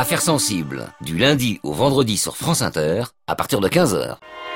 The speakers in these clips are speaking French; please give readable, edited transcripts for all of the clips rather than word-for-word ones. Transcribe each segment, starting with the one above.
Affaires sensibles, du lundi au vendredi sur France Inter, à partir de 15h.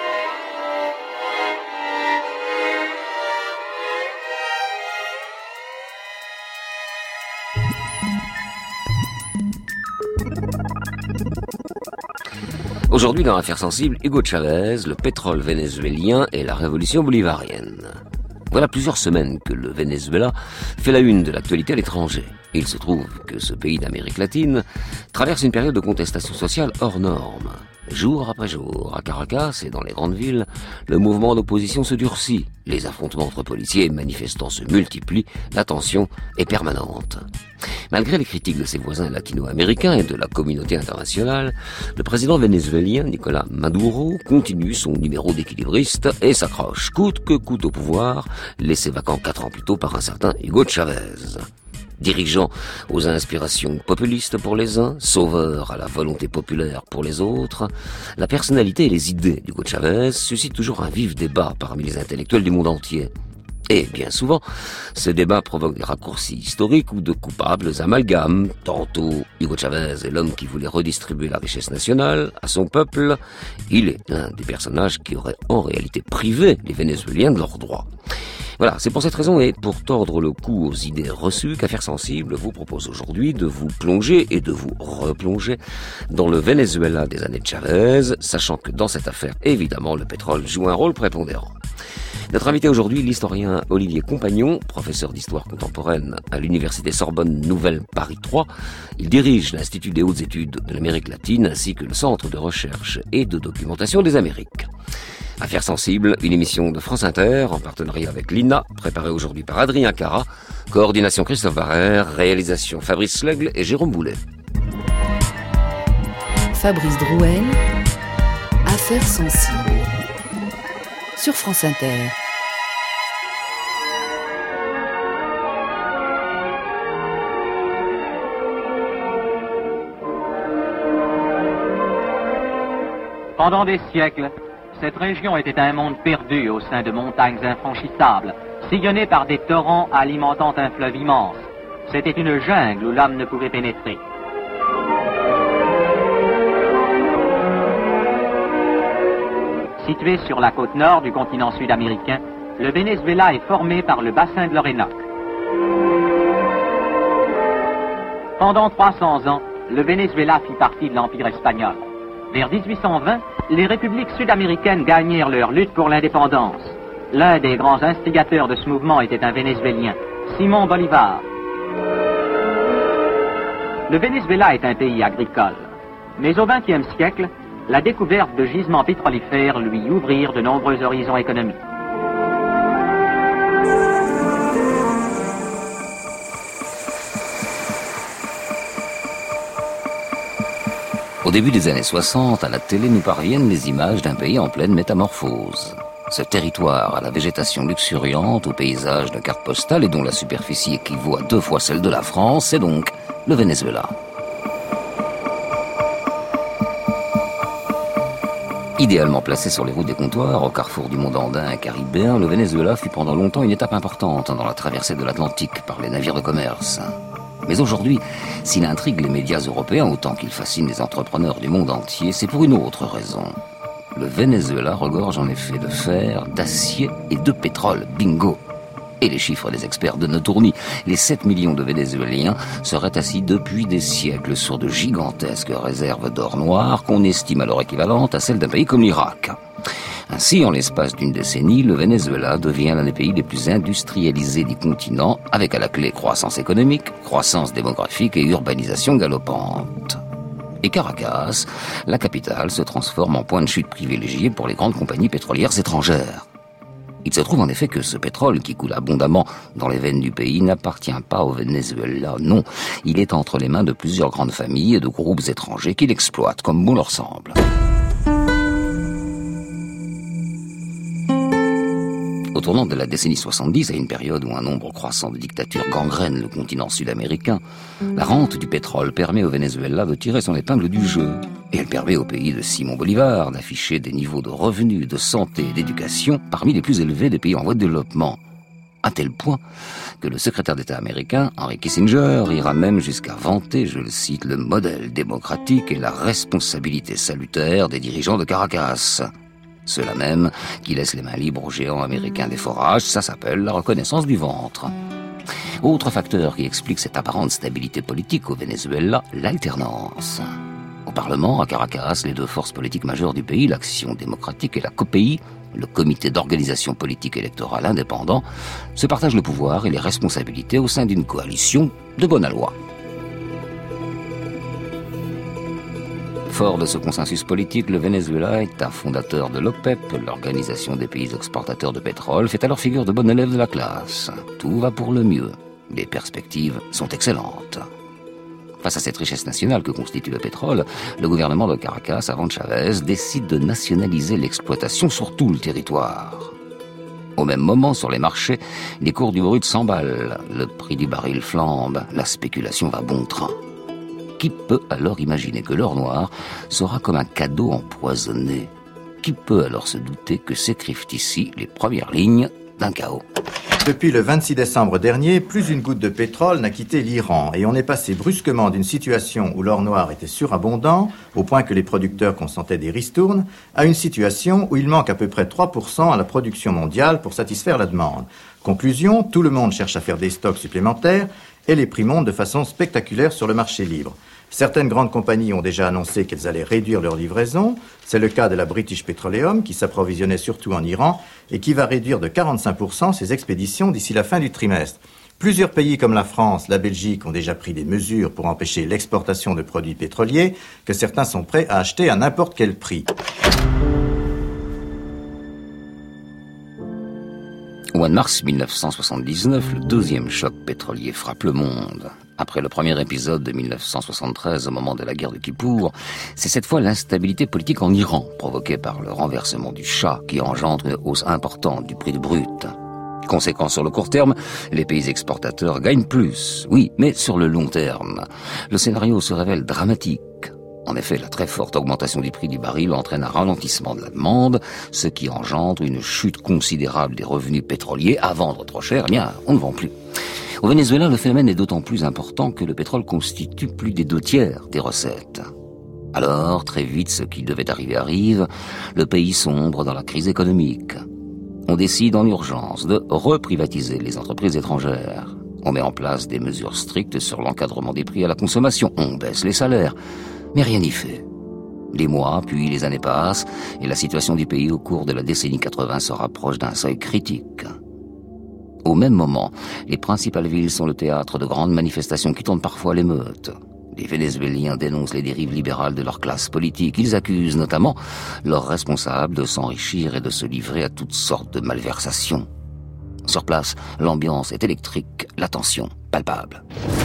Aujourd'hui, dans Affaires sensibles, Hugo Chavez, le pétrole vénézuélien et la révolution bolivarienne. Voilà plusieurs semaines que le Venezuela fait la une de l'actualité à l'étranger. Il se trouve que ce pays d'Amérique latine traverse une période de contestation sociale hors norme. Jour après jour, à Caracas et dans les grandes villes, le mouvement d'opposition se durcit. Les affrontements entre policiers et manifestants se multiplient, la tension est permanente. Malgré les critiques de ses voisins latino-américains et de la communauté internationale, le président vénézuélien Nicolás Maduro continue son numéro d'équilibriste et s'accroche coûte que coûte au pouvoir, laissé vacant 4 ans plus tôt par un certain Hugo Chavez. Dirigeant aux inspirations populistes pour les uns, sauveur à la volonté populaire pour les autres, la personnalité et les idées d'Hugo Chavez suscitent toujours un vif débat parmi les intellectuels du monde entier. Et bien souvent, ce débat provoque des raccourcis historiques ou de coupables amalgames. Tantôt, Hugo Chavez est l'homme qui voulait redistribuer la richesse nationale à son peuple. Il est l'un des personnages qui aurait en réalité privé les Vénézuéliens de leurs droits. Voilà, c'est pour cette raison et pour tordre le cou aux idées reçues qu'Affaires sensibles vous propose aujourd'hui de vous plonger et de vous replonger dans le Venezuela des années de Chavez, sachant que dans cette affaire, évidemment, le pétrole joue un rôle prépondérant. Notre invité aujourd'hui, l'historien Olivier Compagnon, professeur d'histoire contemporaine à l'université Sorbonne Nouvelle Paris 3. Il dirige l'Institut des hautes études de l'Amérique latine ainsi que le Centre de recherche et de documentation des Amériques. Affaires sensibles, une émission de France Inter en partenariat avec l'INA, préparée aujourd'hui par Adrien Cara, coordination Christophe Barrère, réalisation Fabrice Schlegel et Jérôme Boulet. Fabrice Drouel, Affaires sensibles, sur France Inter. Pendant des siècles, cette région était un monde perdu au sein de montagnes infranchissables, sillonnées par des torrents alimentant un fleuve immense. C'était une jungle où l'homme ne pouvait pénétrer. Situé sur la côte nord du continent sud-américain, le Venezuela est formé par le bassin de l'Orénoque. Pendant 300 ans, le Venezuela fit partie de l'Empire espagnol. Vers 1820, les républiques sud-américaines gagnèrent leur lutte pour l'indépendance. L'un des grands instigateurs de ce mouvement était un Vénézuélien, Simón Bolívar. Le Venezuela est un pays agricole. Mais au XXe siècle, la découverte de gisements pétrolifères lui ouvrirent de nombreux horizons économiques. Au début des années 60, à la télé nous parviennent les images d'un pays en pleine métamorphose. Ce territoire à la végétation luxuriante, aux paysages de cartes postales et dont la superficie équivaut à 2 fois celle de la France, c'est donc le Venezuela. Idéalement placé sur les routes des comptoirs, au carrefour du monde andin et caribéen, le Venezuela fut pendant longtemps une étape importante dans la traversée de l'Atlantique par les navires de commerce. Mais aujourd'hui, s'il intrigue les médias européens autant qu'il fascine les entrepreneurs du monde entier, c'est pour une autre raison. Le Venezuela regorge en effet de fer, d'acier et de pétrole. Bingo! Et les chiffres des experts de nos tournis, les 7 millions de Vénézuéliens seraient assis depuis des siècles sur de gigantesques réserves d'or noir qu'on estime à leur équivalente à celle d'un pays comme l'Irak. Ainsi, en l'espace d'une décennie, le Venezuela devient l'un des pays les plus industrialisés du continent, avec à la clé croissance économique, croissance démographique et urbanisation galopante. Et Caracas, la capitale, se transforme en point de chute privilégié pour les grandes compagnies pétrolières étrangères. Il se trouve en effet que ce pétrole qui coule abondamment dans les veines du pays n'appartient pas au Venezuela, non. Il est entre les mains de plusieurs grandes familles et de groupes étrangers qui l'exploitent comme bon leur semble. Au tournant de la décennie 70, à une période où un nombre croissant de dictatures gangrènent le continent sud-américain, la rente du pétrole permet au Venezuela de tirer son épingle du jeu. Et elle permet au pays de Simón Bolívar d'afficher des niveaux de revenus, de santé et d'éducation parmi les plus élevés des pays en voie de développement. à tel point que le secrétaire d'État américain, Henry Kissinger, ira même jusqu'à vanter, je le cite, le modèle démocratique et la responsabilité salutaire des dirigeants de Caracas. Ceux-là même qui laissent les mains libres aux géants américains des forages, ça s'appelle la reconnaissance du ventre. Autre facteur qui explique cette apparente stabilité politique au Venezuela, l'alternance. Au Parlement, à Caracas, les deux forces politiques majeures du pays, l'Action démocratique et la COPEI, le comité d'organisation politique électorale indépendant, se partagent le pouvoir et les responsabilités au sein d'une coalition de bonne aloi. Fort de ce consensus politique, le Venezuela, État fondateur de l'OPEP, l'Organisation des pays exportateurs de pétrole, fait alors figure de bon élève de la classe. Tout va pour le mieux. Les perspectives sont excellentes. Face à cette richesse nationale que constitue le pétrole, le gouvernement de Caracas, avant Chavez, décide de nationaliser l'exploitation sur tout le territoire. Au même moment, sur les marchés, les cours du brut s'emballent, le prix du baril flambe, la spéculation va bon train. Qui peut alors imaginer que l'or noir sera comme un cadeau empoisonné? Qui peut alors se douter que s'écrivent ici les premières lignes d'un chaos? Depuis le 26 décembre dernier, plus une goutte de pétrole n'a quitté l'Iran et on est passé brusquement d'une situation où l'or noir était surabondant, au point que les producteurs consentaient des ristournes, à une situation où il manque à peu près 3% à la production mondiale pour satisfaire la demande. Conclusion, tout le monde cherche à faire des stocks supplémentaires et les prix montent de façon spectaculaire sur le marché libre. Certaines grandes compagnies ont déjà annoncé qu'elles allaient réduire leur livraison. C'est le cas de la British Petroleum, qui s'approvisionnait surtout en Iran et qui va réduire de 45% ses expéditions d'ici la fin du trimestre. Plusieurs pays comme la France, la Belgique ont déjà pris des mesures pour empêcher l'exportation de produits pétroliers que certains sont prêts à acheter à n'importe quel prix. Au mois de mars 1979, le deuxième choc pétrolier frappe le monde. Après le premier épisode de 1973, au moment de la guerre de Kippour, c'est cette fois l'instabilité politique en Iran, provoquée par le renversement du Shah, qui engendre une hausse importante du prix du brut. Conséquence sur le court terme, les pays exportateurs gagnent plus. Oui, mais sur le long terme, le scénario se révèle dramatique. En effet, la très forte augmentation du prix du baril entraîne un ralentissement de la demande, ce qui engendre une chute considérable des revenus pétroliers. À vendre trop cher, eh bien, on ne vend plus. Au Venezuela, le phénomène est d'autant plus important que le pétrole constitue plus des 2/3 des recettes. Alors, très vite, ce qui devait arriver arrive, le pays sombre dans la crise économique. On décide en urgence de reprivatiser les entreprises étrangères. On met en place des mesures strictes sur l'encadrement des prix à la consommation. On baisse les salaires. Mais rien n'y fait. Les mois, puis les années passent, et la situation du pays au cours de la décennie 80 se rapproche d'un seuil critique. Au même moment, les principales villes sont le théâtre de grandes manifestations qui tournent parfois à l'émeute. Les Vénézuéliens dénoncent les dérives libérales de leur classe politique. Ils accusent notamment leurs responsables de s'enrichir et de se livrer à toutes sortes de malversations. Sur place, l'ambiance est électrique, la tension palpable.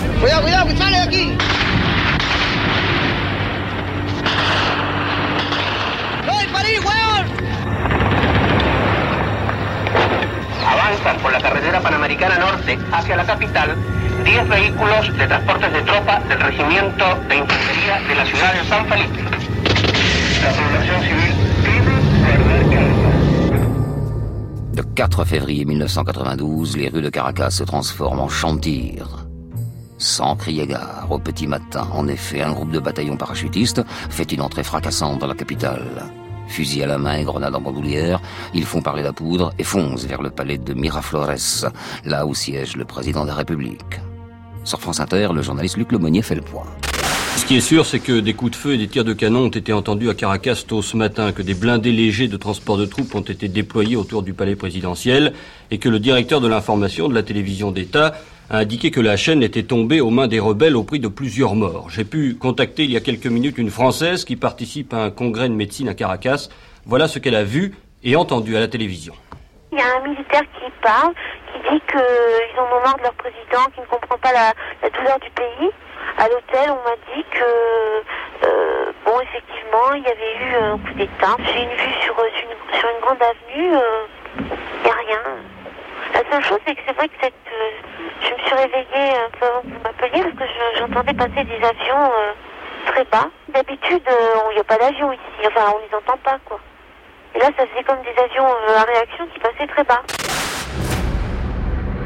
Avanzan por la carretera panamericana norte hacia la capital 10 vehículos de transportes de tropas del regimiento de infantería de la ciudad de San Felipe. La población civil pide guardar calma. Le 4 février 1992, les rues de Caracas se transforment en champ de tir. Sans crier gare, au petit matin, en effet, un groupe de bataillons parachutistes fait une entrée fracassante dans la capitale. Fusil à la main et grenades en bandoulière, ils font parler la poudre et foncent vers le palais de Miraflores, là où siège le président de la République. Sur France Inter, le journaliste Luc Lemonnier fait le point. Ce qui est sûr, c'est que des coups de feu et des tirs de canon ont été entendus à Caracas tôt ce matin, que des blindés légers de transport de troupes ont été déployés autour du palais présidentiel et que le directeur de l'information de la télévision d'État a indiqué que la chaîne était tombée aux mains des rebelles au prix de plusieurs morts. J'ai pu contacter il y a quelques minutes une Française qui participe à un congrès de médecine à Caracas. Voilà ce qu'elle a vu et entendu à la télévision. Il y a un militaire qui parle, qui dit qu'ils en ont marre de leur président, qui ne comprend pas la douleur du pays. À l'hôtel, on m'a dit que, effectivement, il y avait eu un coup d'état. J'ai une vue sur une grande avenue, il n'y a rien. La seule chose, c'est que c'est vrai que je me suis réveillée un peu avant que vous m'appeliez parce que j'entendais passer des avions très bas. D'habitude, il n'y a pas d'avion ici, enfin, on les entend pas, quoi. Et là, ça faisait comme des avions à réaction qui passaient très bas.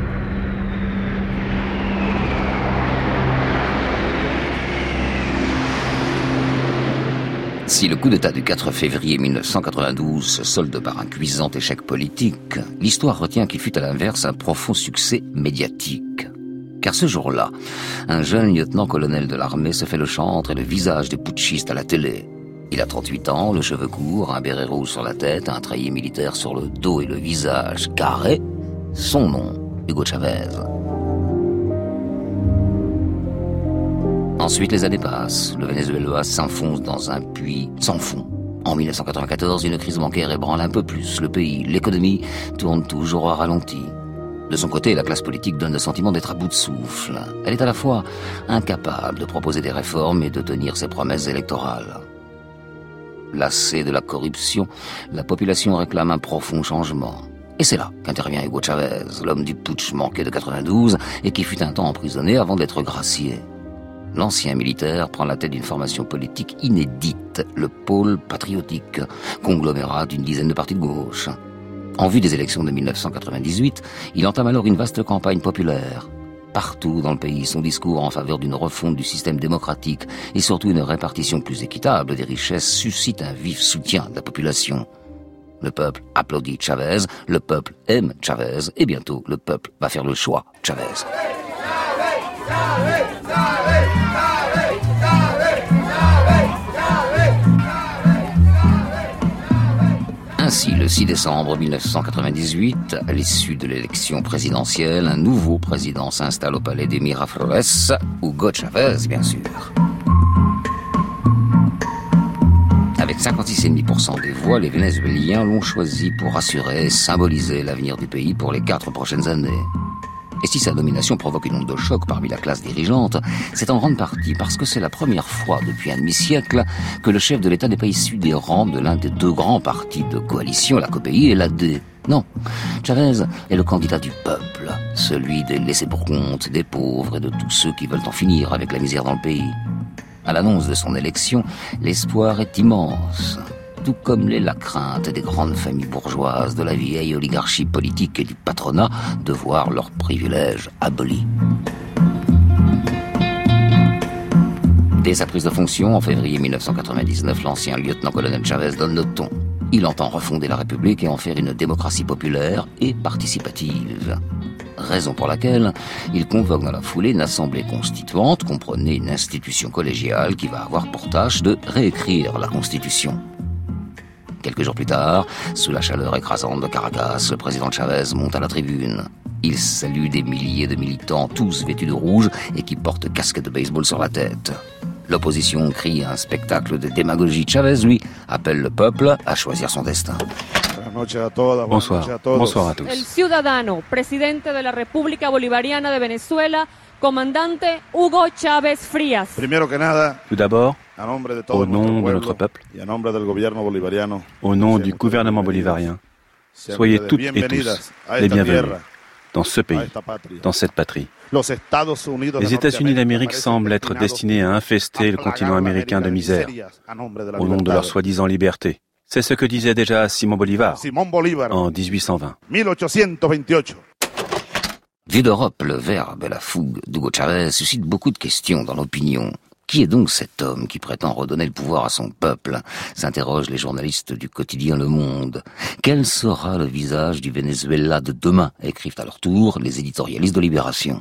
Si le coup d'État du 4 février 1992 se solde par un cuisant échec politique, l'histoire retient qu'il fut à l'inverse un profond succès médiatique. Car ce jour-là, un jeune lieutenant-colonel de l'armée se fait le chantre et le visage des putschistes à la télé. Il a 38 ans, le cheveu court, un béret rouge sur la tête, un treillis militaire sur le dos et le visage carré. Son nom, Hugo Chavez. Ensuite, les années passent. Le Venezuela s'enfonce dans un puits sans fond. En 1994, une crise bancaire ébranle un peu plus le pays. L'économie tourne toujours au ralenti. De son côté, la classe politique donne le sentiment d'être à bout de souffle. Elle est à la fois incapable de proposer des réformes et de tenir ses promesses électorales. Lassée de la corruption, la population réclame un profond changement. Et c'est là qu'intervient Hugo Chavez, l'homme du putsch manqué de 92 et qui fut un temps emprisonné avant d'être gracié. L'ancien militaire prend la tête d'une formation politique inédite, le Pôle patriotique, conglomérat d'une dizaine de partis de gauche. En vue des élections de 1998, il entame alors une vaste campagne populaire. Partout dans le pays, son discours en faveur d'une refonte du système démocratique et surtout une répartition plus équitable des richesses suscite un vif soutien de la population. Le peuple applaudit Chavez, le peuple aime Chavez et bientôt le peuple va faire le choix Chavez. Ainsi, le 6 décembre 1998, à l'issue de l'élection présidentielle, un nouveau président s'installe au palais des Miraflores, Hugo Chavez, bien sûr. Avec 56,5% des voix, les Vénézuéliens l'ont choisi pour assurer et symboliser l'avenir du pays pour les 4 prochaines années. Et si sa nomination provoque une onde de choc parmi la classe dirigeante, c'est en grande partie parce que c'est la première fois depuis un demi-siècle que le chef de l'État n'est pas issu des rangs de l'un des 2 grands partis de coalition, la COPEI et l'AD. Non, Chavez est le candidat du peuple, celui des laissés-pour-compte, des pauvres et de tous ceux qui veulent en finir avec la misère dans le pays. À l'annonce de son élection, l'espoir est immense. Tout comme la crainte des grandes familles bourgeoises, de la vieille oligarchie politique et du patronat de voir leurs privilèges abolis. Dès sa prise de fonction, en février 1999, l'ancien lieutenant-colonel Chavez donne le ton. Il entend refonder la République et en faire une démocratie populaire et participative. Raison pour laquelle il convoque dans la foulée une assemblée constituante, comprenez une institution collégiale qui va avoir pour tâche de réécrire la Constitution. Quelques jours plus tard, sous la chaleur écrasante de Caracas, le président Chavez monte à la tribune. Il salue des milliers de militants, tous vêtus de rouge et qui portent casquettes de baseball sur la tête. L'opposition crie un spectacle de démagogie. Chavez, lui, appelle le peuple à choisir son destin. Bonsoir à tous. El ciudadano, presidente de la República Bolivariana de Venezuela, comandante Hugo Chávez Frías. Tout d'abord, au nom de notre peuple, au nom du gouvernement bolivarien, soyez toutes et tous les bienvenus dans ce pays, dans cette patrie. Les États-Unis d'Amérique semblent être destinés à infester le continent américain de misère, au nom de leur soi-disant liberté. C'est ce que disait déjà Simón Bolívar en 1820. Vu d'Europe, le verbe, la fougue d'Hugo Chavez suscite beaucoup de questions dans l'opinion. Qui est donc cet homme qui prétend redonner le pouvoir à son peuple ? S'interrogent les journalistes du quotidien Le Monde. Quel sera le visage du Venezuela de demain ? Écrivent à leur tour les éditorialistes de Libération.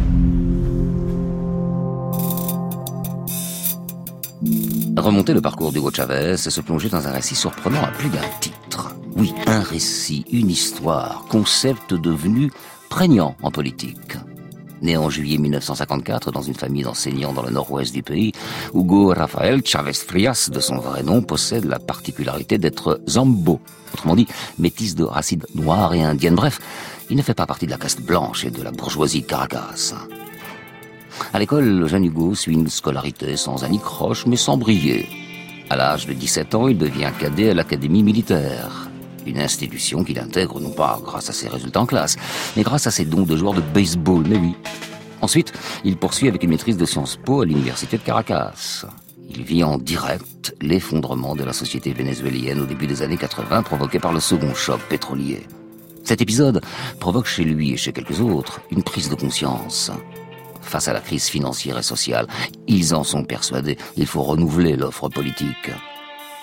Remonter le parcours d'Hugo Chavez, c'est se plonger dans un récit surprenant à plus d'un titre. Oui, un récit, une histoire, concept devenu prégnant en politique. Né en juillet 1954 dans une famille d'enseignants dans le nord-ouest du pays, Hugo Rafael Chavez Frías, de son vrai nom, possède la particularité d'être Zambo, autrement dit métis de racines noires et indiennes. Bref, il ne fait pas partie de la caste blanche et de la bourgeoisie de Caracas. À l'école, le jeune Hugo suit une scolarité sans anicroche mais sans briller. À l'âge de 17 ans, il devient cadet à l'académie militaire. Une institution qu'il intègre non pas grâce à ses résultats en classe, mais grâce à ses dons de joueur de baseball, mais oui. Ensuite, il poursuit avec une maîtrise de Sciences Po à l'université de Caracas. Il vit en direct l'effondrement de la société vénézuélienne au début des années 80 provoqué par le second choc pétrolier. Cet épisode provoque chez lui et chez quelques autres une prise de conscience. Face à la crise financière et sociale, ils en sont persuadés, il faut renouveler l'offre politique.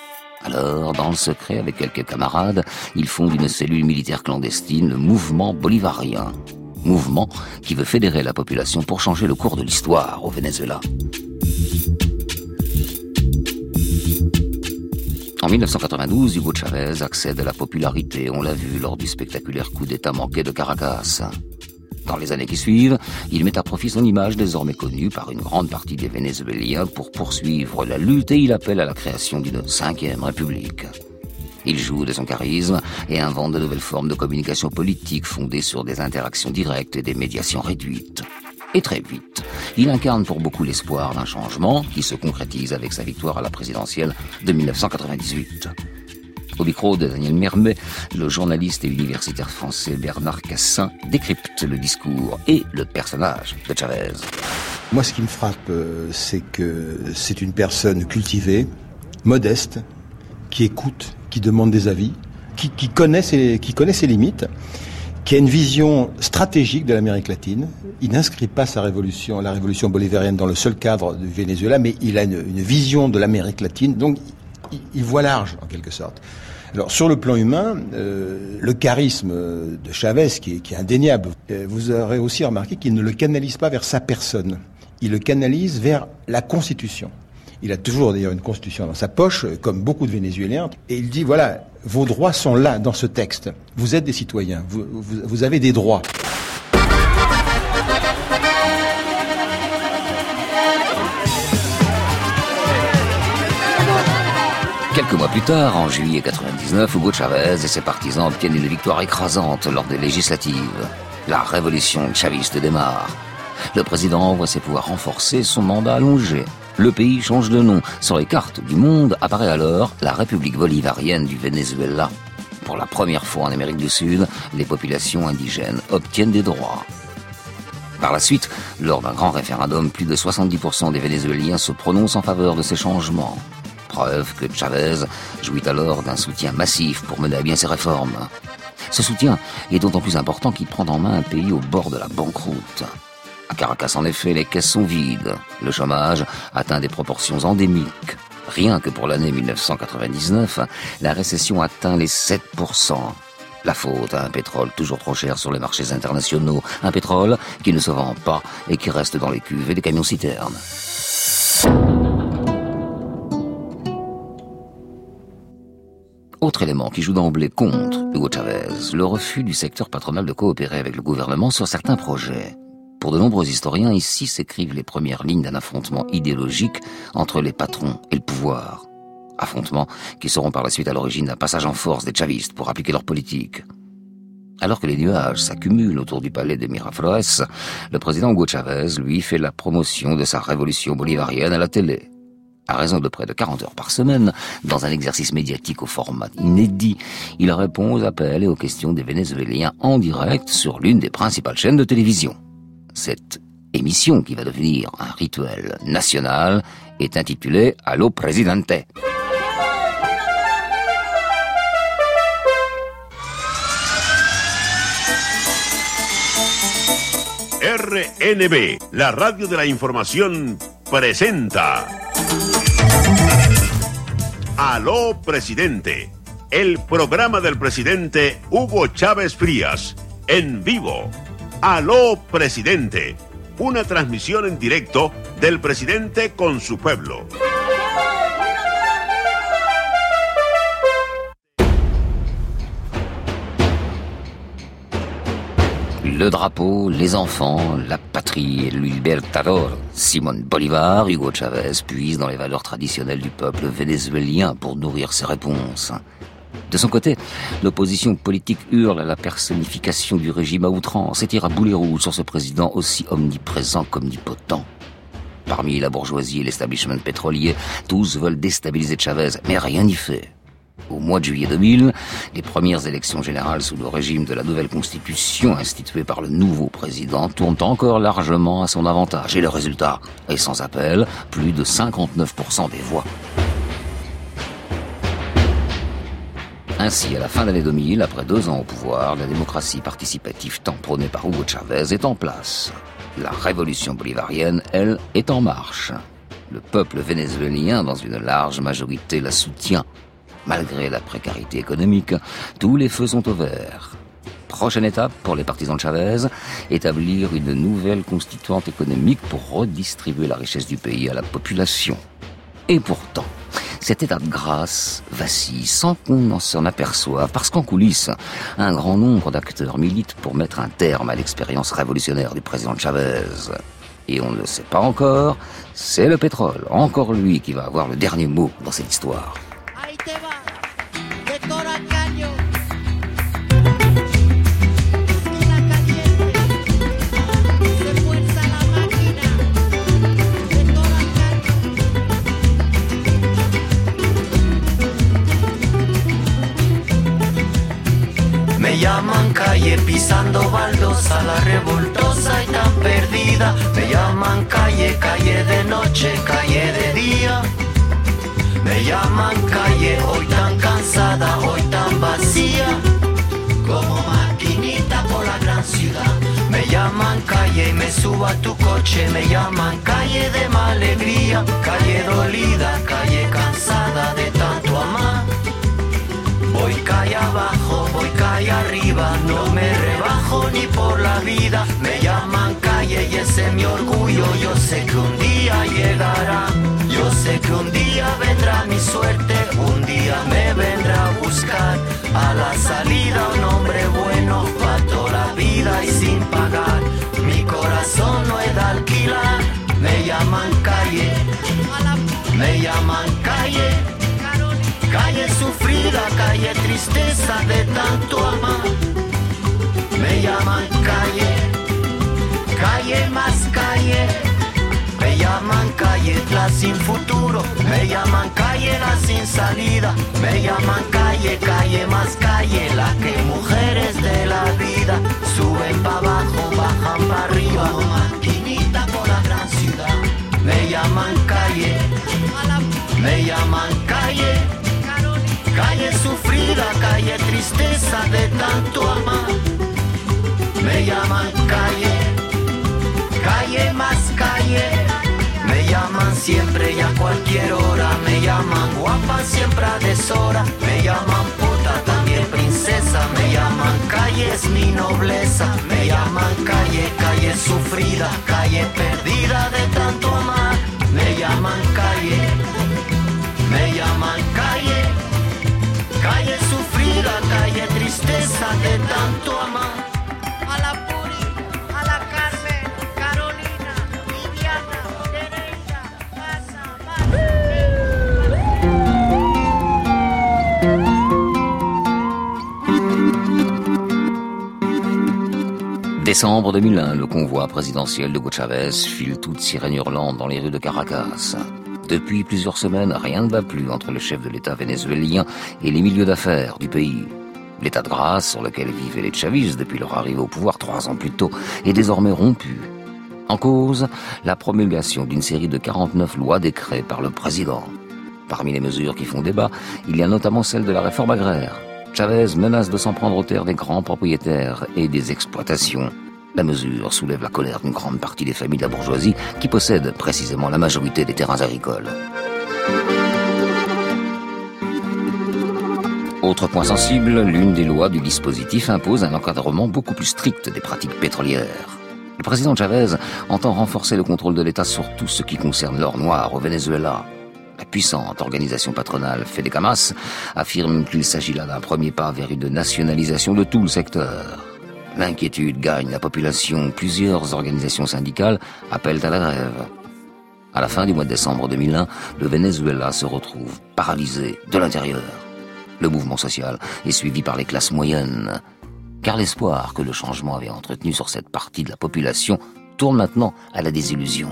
Alors, dans le secret, avec quelques camarades, il fonde une cellule militaire clandestine, le Mouvement Bolivarien. Mouvement qui veut fédérer la population pour changer le cours de l'histoire au Venezuela. En 1992, Hugo Chavez accède à la popularité, on l'a vu lors du spectaculaire coup d'État manqué de Caracas. Dans les années qui suivent, il met à profit son image désormais connue par une grande partie des Vénézuéliens pour poursuivre la lutte et il appelle à la création d'une 5e République. Il joue de son charisme et invente de nouvelles formes de communication politique fondées sur des interactions directes et des médiations réduites. Et très vite, il incarne pour beaucoup l'espoir d'un changement qui se concrétise avec sa victoire à la présidentielle de 1998. Au micro de Daniel Mermet, le journaliste et universitaire français Bernard Cassin décrypte le discours et le personnage de Chavez. Moi, ce qui me frappe, c'est que c'est une personne cultivée, modeste, qui écoute, qui demande des avis, qui connaît ses limites, qui a une vision stratégique de l'Amérique latine. Il n'inscrit pas la révolution bolivarienne dans le seul cadre du Venezuela, mais il a une vision de l'Amérique latine, donc il voit large, en quelque sorte. Alors, sur le plan humain, le charisme de Chavez, qui est indéniable, vous aurez aussi remarqué qu'il ne le canalise pas vers sa personne. Il le canalise vers la Constitution. Il a toujours d'ailleurs une Constitution dans sa poche, comme beaucoup de Vénézuéliens, et il dit, voilà, vos droits sont là, dans ce texte. Vous êtes des citoyens, vous avez des droits. Quelques mois plus tard, en juillet 1999, Hugo Chavez et ses partisans obtiennent une victoire écrasante lors des législatives. La révolution chaviste démarre. Le président voit ses pouvoirs renforcés, son mandat allongé. Le pays change de nom. Sur les cartes du monde apparaît alors la République bolivarienne du Venezuela. Pour la première fois en Amérique du Sud, les populations indigènes obtiennent des droits. Par la suite, lors d'un grand référendum, plus de 70% des Vénézuéliens se prononcent en faveur de ces changements. Preuve que Chavez jouit alors d'un soutien massif pour mener à bien ses réformes. Ce soutien est d'autant plus important qu'il prend en main un pays au bord de la banqueroute. À Caracas, en effet, les caisses sont vides. Le chômage atteint des proportions endémiques. Rien que pour l'année 1999, la récession atteint les 7%. La faute à un pétrole toujours trop cher sur les marchés internationaux. Un pétrole qui ne se vend pas et qui reste dans les cuves et les camions-citernes. Autre élément qui joue d'emblée contre Hugo Chavez, le refus du secteur patronal de coopérer avec le gouvernement sur certains projets. Pour de nombreux historiens, ici s'écrivent les premières lignes d'un affrontement idéologique entre les patrons et le pouvoir. Affrontements qui seront par la suite à l'origine d'un passage en force des chavistes pour appliquer leur politique. Alors que les nuages s'accumulent autour du palais de Miraflores, le président Hugo Chavez, lui, fait la promotion de sa révolution bolivarienne à la télé. À raison de près de 40 heures par semaine, dans un exercice médiatique au format inédit, il répond aux appels et aux questions des Vénézuéliens en direct sur l'une des principales chaînes de télévision. Cette émission, qui va devenir un rituel national, est intitulée « Allo Presidente ». RNB, la radio de la información, presenta Aló Presidente, el programa del presidente Hugo Chávez Frías, en vivo. Aló Presidente, una transmisión en directo del presidente con su pueblo. Le drapeau, les enfants, la patrie et le libertador. Simón Bolívar, Hugo Chavez puise dans les valeurs traditionnelles du peuple vénézuélien pour nourrir ses réponses. De son côté, l'opposition politique hurle à la personnification du régime à outrance et tire à boulet rouge sur ce président aussi omniprésent qu'omnipotent. Parmi la bourgeoisie et l'establishment pétrolier, tous veulent déstabiliser Chavez, mais rien n'y fait. Au mois de juillet 2000, les premières élections générales sous le régime de la nouvelle constitution instituée par le nouveau président tournent encore largement à son avantage. Et le résultat est sans appel, plus de 59% des voix. Ainsi, à la fin de l'année 2000, après 2 ans au pouvoir, la démocratie participative tant prônée par Hugo Chavez est en place. La révolution bolivarienne, elle, est en marche. Le peuple vénézuélien, dans une large majorité, la soutient. Malgré la précarité économique, tous les feux sont au vert. Prochaine étape pour les partisans de Chavez, établir une nouvelle constituante économique pour redistribuer la richesse du pays à la population. Et pourtant, cet état de grâce vacille sans qu'on s'en aperçoive, parce qu'en coulisses, un grand nombre d'acteurs militent pour mettre un terme à l'expérience révolutionnaire du président Chavez. Et on ne le sait pas encore, c'est le pétrole, encore lui, qui va avoir le dernier mot dans cette histoire. Me llaman calle pisando baldosa, la revoltosa y tan perdida. Me llaman calle, calle de noche, calle de día. Me llaman calle, hoy tan cansada, hoy tan vacía, como maquinita por la gran ciudad. Me llaman calle y me subo a tu coche. Me llaman calle de mala alegría, calle dolida, calle cansada de tanto amar. Voy calle abajo, voy calle arriba, no me rebajo ni por la vida. Me llaman calle y ese es mi orgullo, yo sé que un día llegará. Yo sé que un día vendrá mi suerte, un día me vendrá a buscar. A la salida un hombre bueno, pa' toda la vida y sin pagar. Mi corazón no es de alquilar. Me llaman calle, me llaman calle. Calle sufrida, calle tristeza de tanto amar. Me llaman calle, calle más calle. Me llaman calle la sin futuro. Me llaman calle la sin salida. Me llaman calle, calle más calle. La que mujeres de la vida suben pa' abajo, bajan pa' arriba, como maquinita por la gran ciudad. Me llaman calle, me llaman calle. Calle sufrida, calle tristeza de tanto amar. Me llaman calle, calle más calle. Me llaman siempre y a cualquier hora. Me llaman guapa siempre a deshora. Me llaman puta, también princesa. Me llaman calle, es mi nobleza. Me llaman calle, calle sufrida, calle perdida de tanto amar. Me llaman calle, me llaman calle. Calle sufrida, calle tristeza de tanto amar. A la Puri, a la Carmen, Carolina, Viviana, Teresa, Décembre 2001, le convoi présidentiel de Hugo Chavez file toute sirène hurlante dans les rues de Caracas. Depuis plusieurs semaines, rien ne va plus entre le chef de l'État vénézuélien et les milieux d'affaires du pays. L'état de grâce sur lequel vivaient les chavistes depuis leur arrivée au pouvoir 3 ans plus tôt est désormais rompu. En cause, la promulgation d'une série de 49 lois-décrets par le président. Parmi les mesures qui font débat, il y a notamment celle de la réforme agraire. Chavez menace de s'en prendre aux terres des grands propriétaires et des exploitations. La mesure soulève la colère d'une grande partie des familles de la bourgeoisie qui possèdent précisément la majorité des terrains agricoles. Autre point sensible, l'une des lois du dispositif impose un encadrement beaucoup plus strict des pratiques pétrolières. Le président Chavez entend renforcer le contrôle de l'État sur tout ce qui concerne l'or noir au Venezuela. La puissante organisation patronale FEDECAMAS affirme qu'il s'agit là d'un premier pas vers une nationalisation de tout le secteur. L'inquiétude gagne la population. Plusieurs organisations syndicales appellent à la grève. À la fin du mois de décembre 2001, le Venezuela se retrouve paralysé de l'intérieur. Le mouvement social est suivi par les classes moyennes, car l'espoir que le changement avait entretenu sur cette partie de la population tourne maintenant à la désillusion.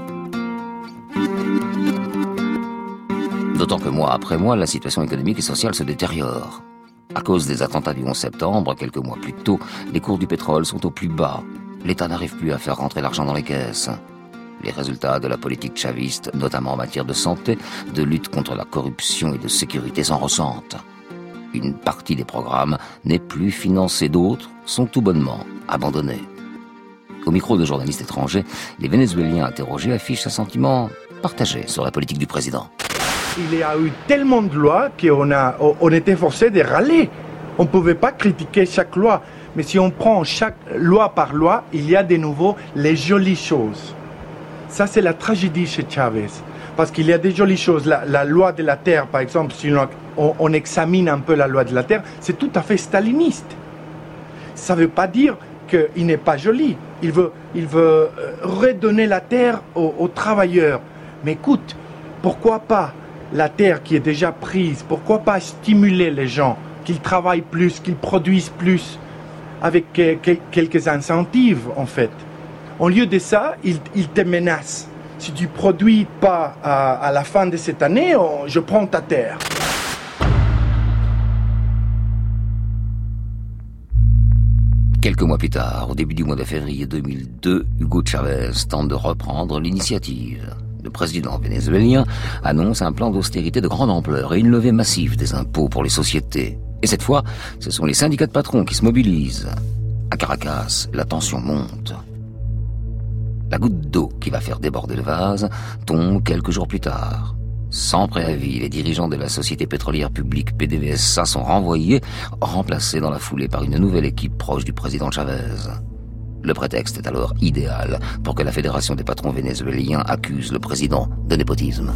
D'autant que mois après mois, la situation économique et sociale se détériore. À cause des attentats du 11 septembre, quelques mois plus tôt, les cours du pétrole sont au plus bas. L'État n'arrive plus à faire rentrer l'argent dans les caisses. Les résultats de la politique chaviste, notamment en matière de santé, de lutte contre la corruption et de sécurité, s'en ressentent. Une partie des programmes n'est plus financée, d'autres sont tout bonnement abandonnés. Au micro de journalistes étrangers, les Vénézuéliens interrogés affichent un sentiment partagé sur la politique du président. Il y a eu tellement de lois qu'on était forcé de râler. On ne pouvait pas critiquer chaque loi. Mais si on prend chaque loi par loi, il y a de nouveau les jolies choses. Ça, c'est la tragédie chez Chavez. Parce qu'il y a des jolies choses. La loi de la terre, par exemple, si on examine un peu la loi de la terre, c'est tout à fait staliniste. Ça ne veut pas dire qu'il n'est pas joli. Il veut redonner la terre aux travailleurs. Mais écoute, pourquoi pas la terre qui est déjà prise, pourquoi pas stimuler les gens, qu'ils travaillent plus, qu'ils produisent plus, avec quelques incentives, en fait. Au lieu de ça, il te menace. Si tu ne produis pas à la fin de cette année, je prends ta terre. Quelques mois plus tard, au début du mois de février 2002, Hugo Chavez tente de reprendre l'initiative. Le président vénézuélien annonce un plan d'austérité de grande ampleur et une levée massive des impôts pour les sociétés. Et cette fois, ce sont les syndicats de patrons qui se mobilisent. À Caracas, la tension monte. La goutte d'eau qui va faire déborder le vase tombe quelques jours plus tard. Sans préavis, les dirigeants de la société pétrolière publique PDVSA sont renvoyés, remplacés dans la foulée par une nouvelle équipe proche du président Chavez. Le prétexte est alors idéal pour que la Fédération des patrons vénézuéliens accuse le président de népotisme.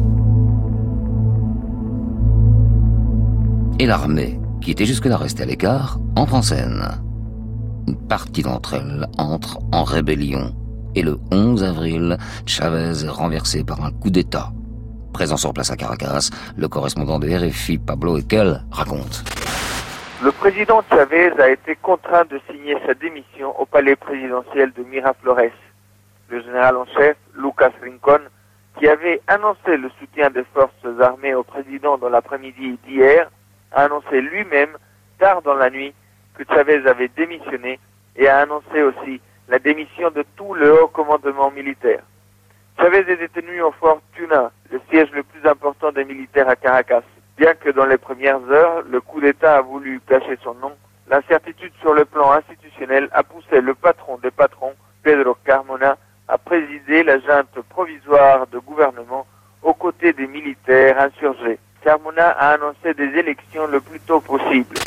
Et l'armée, qui était jusque-là restée à l'écart, entre en scène. Une partie d'entre elles entre en rébellion. Et le 11 avril, Chavez est renversé par un coup d'État. Présent sur place à Caracas, le correspondant de RFI, Pablo Ekel, raconte. Le président Chavez a été contraint de signer sa démission au palais présidentiel de Miraflores. Le général en chef, Lucas Rincón, qui avait annoncé le soutien des forces armées au président dans l'après-midi d'hier, a annoncé lui-même, tard dans la nuit, que Chavez avait démissionné et a annoncé aussi la démission de tout le haut commandement militaire. Chavez est détenu au fort Tuna, le siège le plus important des militaires à Caracas. Bien que dans les premières heures, le coup d'État a voulu cacher son nom, l'incertitude sur le plan institutionnel a poussé le patron des patrons, Pedro Carmona, à présider la junte provisoire de gouvernement aux côtés des militaires insurgés. Carmona a annoncé des élections le plus tôt possible.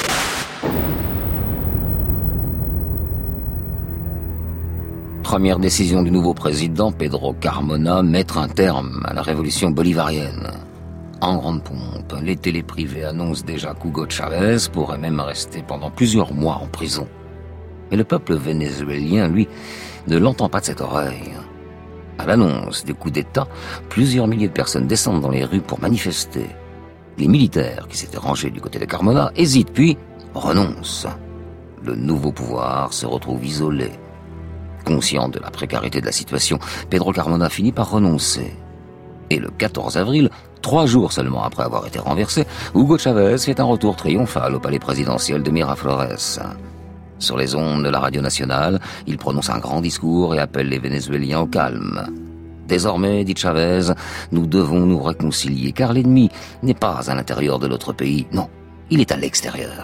Première décision du nouveau président, Pedro Carmona, mettre un terme à la révolution bolivarienne. En grande pompe, les télés privées annoncent déjà qu'Hugo Chavez pourrait même rester pendant plusieurs mois en prison. Mais le peuple vénézuélien, lui, ne l'entend pas de cette oreille. À l'annonce des coups d'État, plusieurs milliers de personnes descendent dans les rues pour manifester. Les militaires qui s'étaient rangés du côté de Carmona hésitent puis renoncent. Le nouveau pouvoir se retrouve isolé. Conscient de la précarité de la situation, Pedro Carmona finit par renoncer. Et le 14 avril, 3 jours seulement après avoir été renversé, Hugo Chavez fait un retour triomphal au palais présidentiel de Miraflores. Sur les ondes de la radio nationale, il prononce un grand discours et appelle les Vénézuéliens au calme. Désormais, dit Chavez, nous devons nous réconcilier car l'ennemi n'est pas à l'intérieur de notre pays, non, il est à l'extérieur.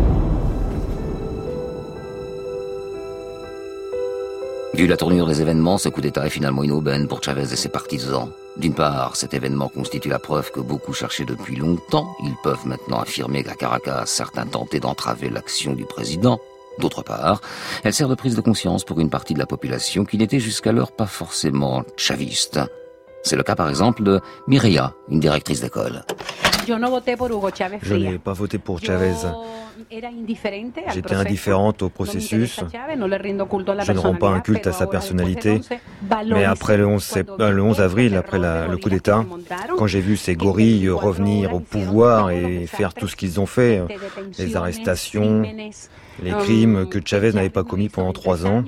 Vu la tournure des événements, ce coup d'État est finalement une aubaine pour Chavez et ses partisans. D'une part, cet événement constitue la preuve que beaucoup cherchaient depuis longtemps. Ils peuvent maintenant affirmer qu'à Caracas, certains tentaient d'entraver l'action du président. D'autre part, elle sert de prise de conscience pour une partie de la population qui n'était jusqu'alors pas forcément chaviste. C'est le cas par exemple de Mireia, une directrice d'école. Je n'ai pas voté pour Chavez. J'étais indifférente au processus. Je ne rends pas un culte à sa personnalité. Mais après le 11 avril, après le coup d'État, quand j'ai vu ces gorilles revenir au pouvoir et faire tout ce qu'ils ont fait, les arrestations, les crimes que Chavez n'avait pas commis pendant 3 ans.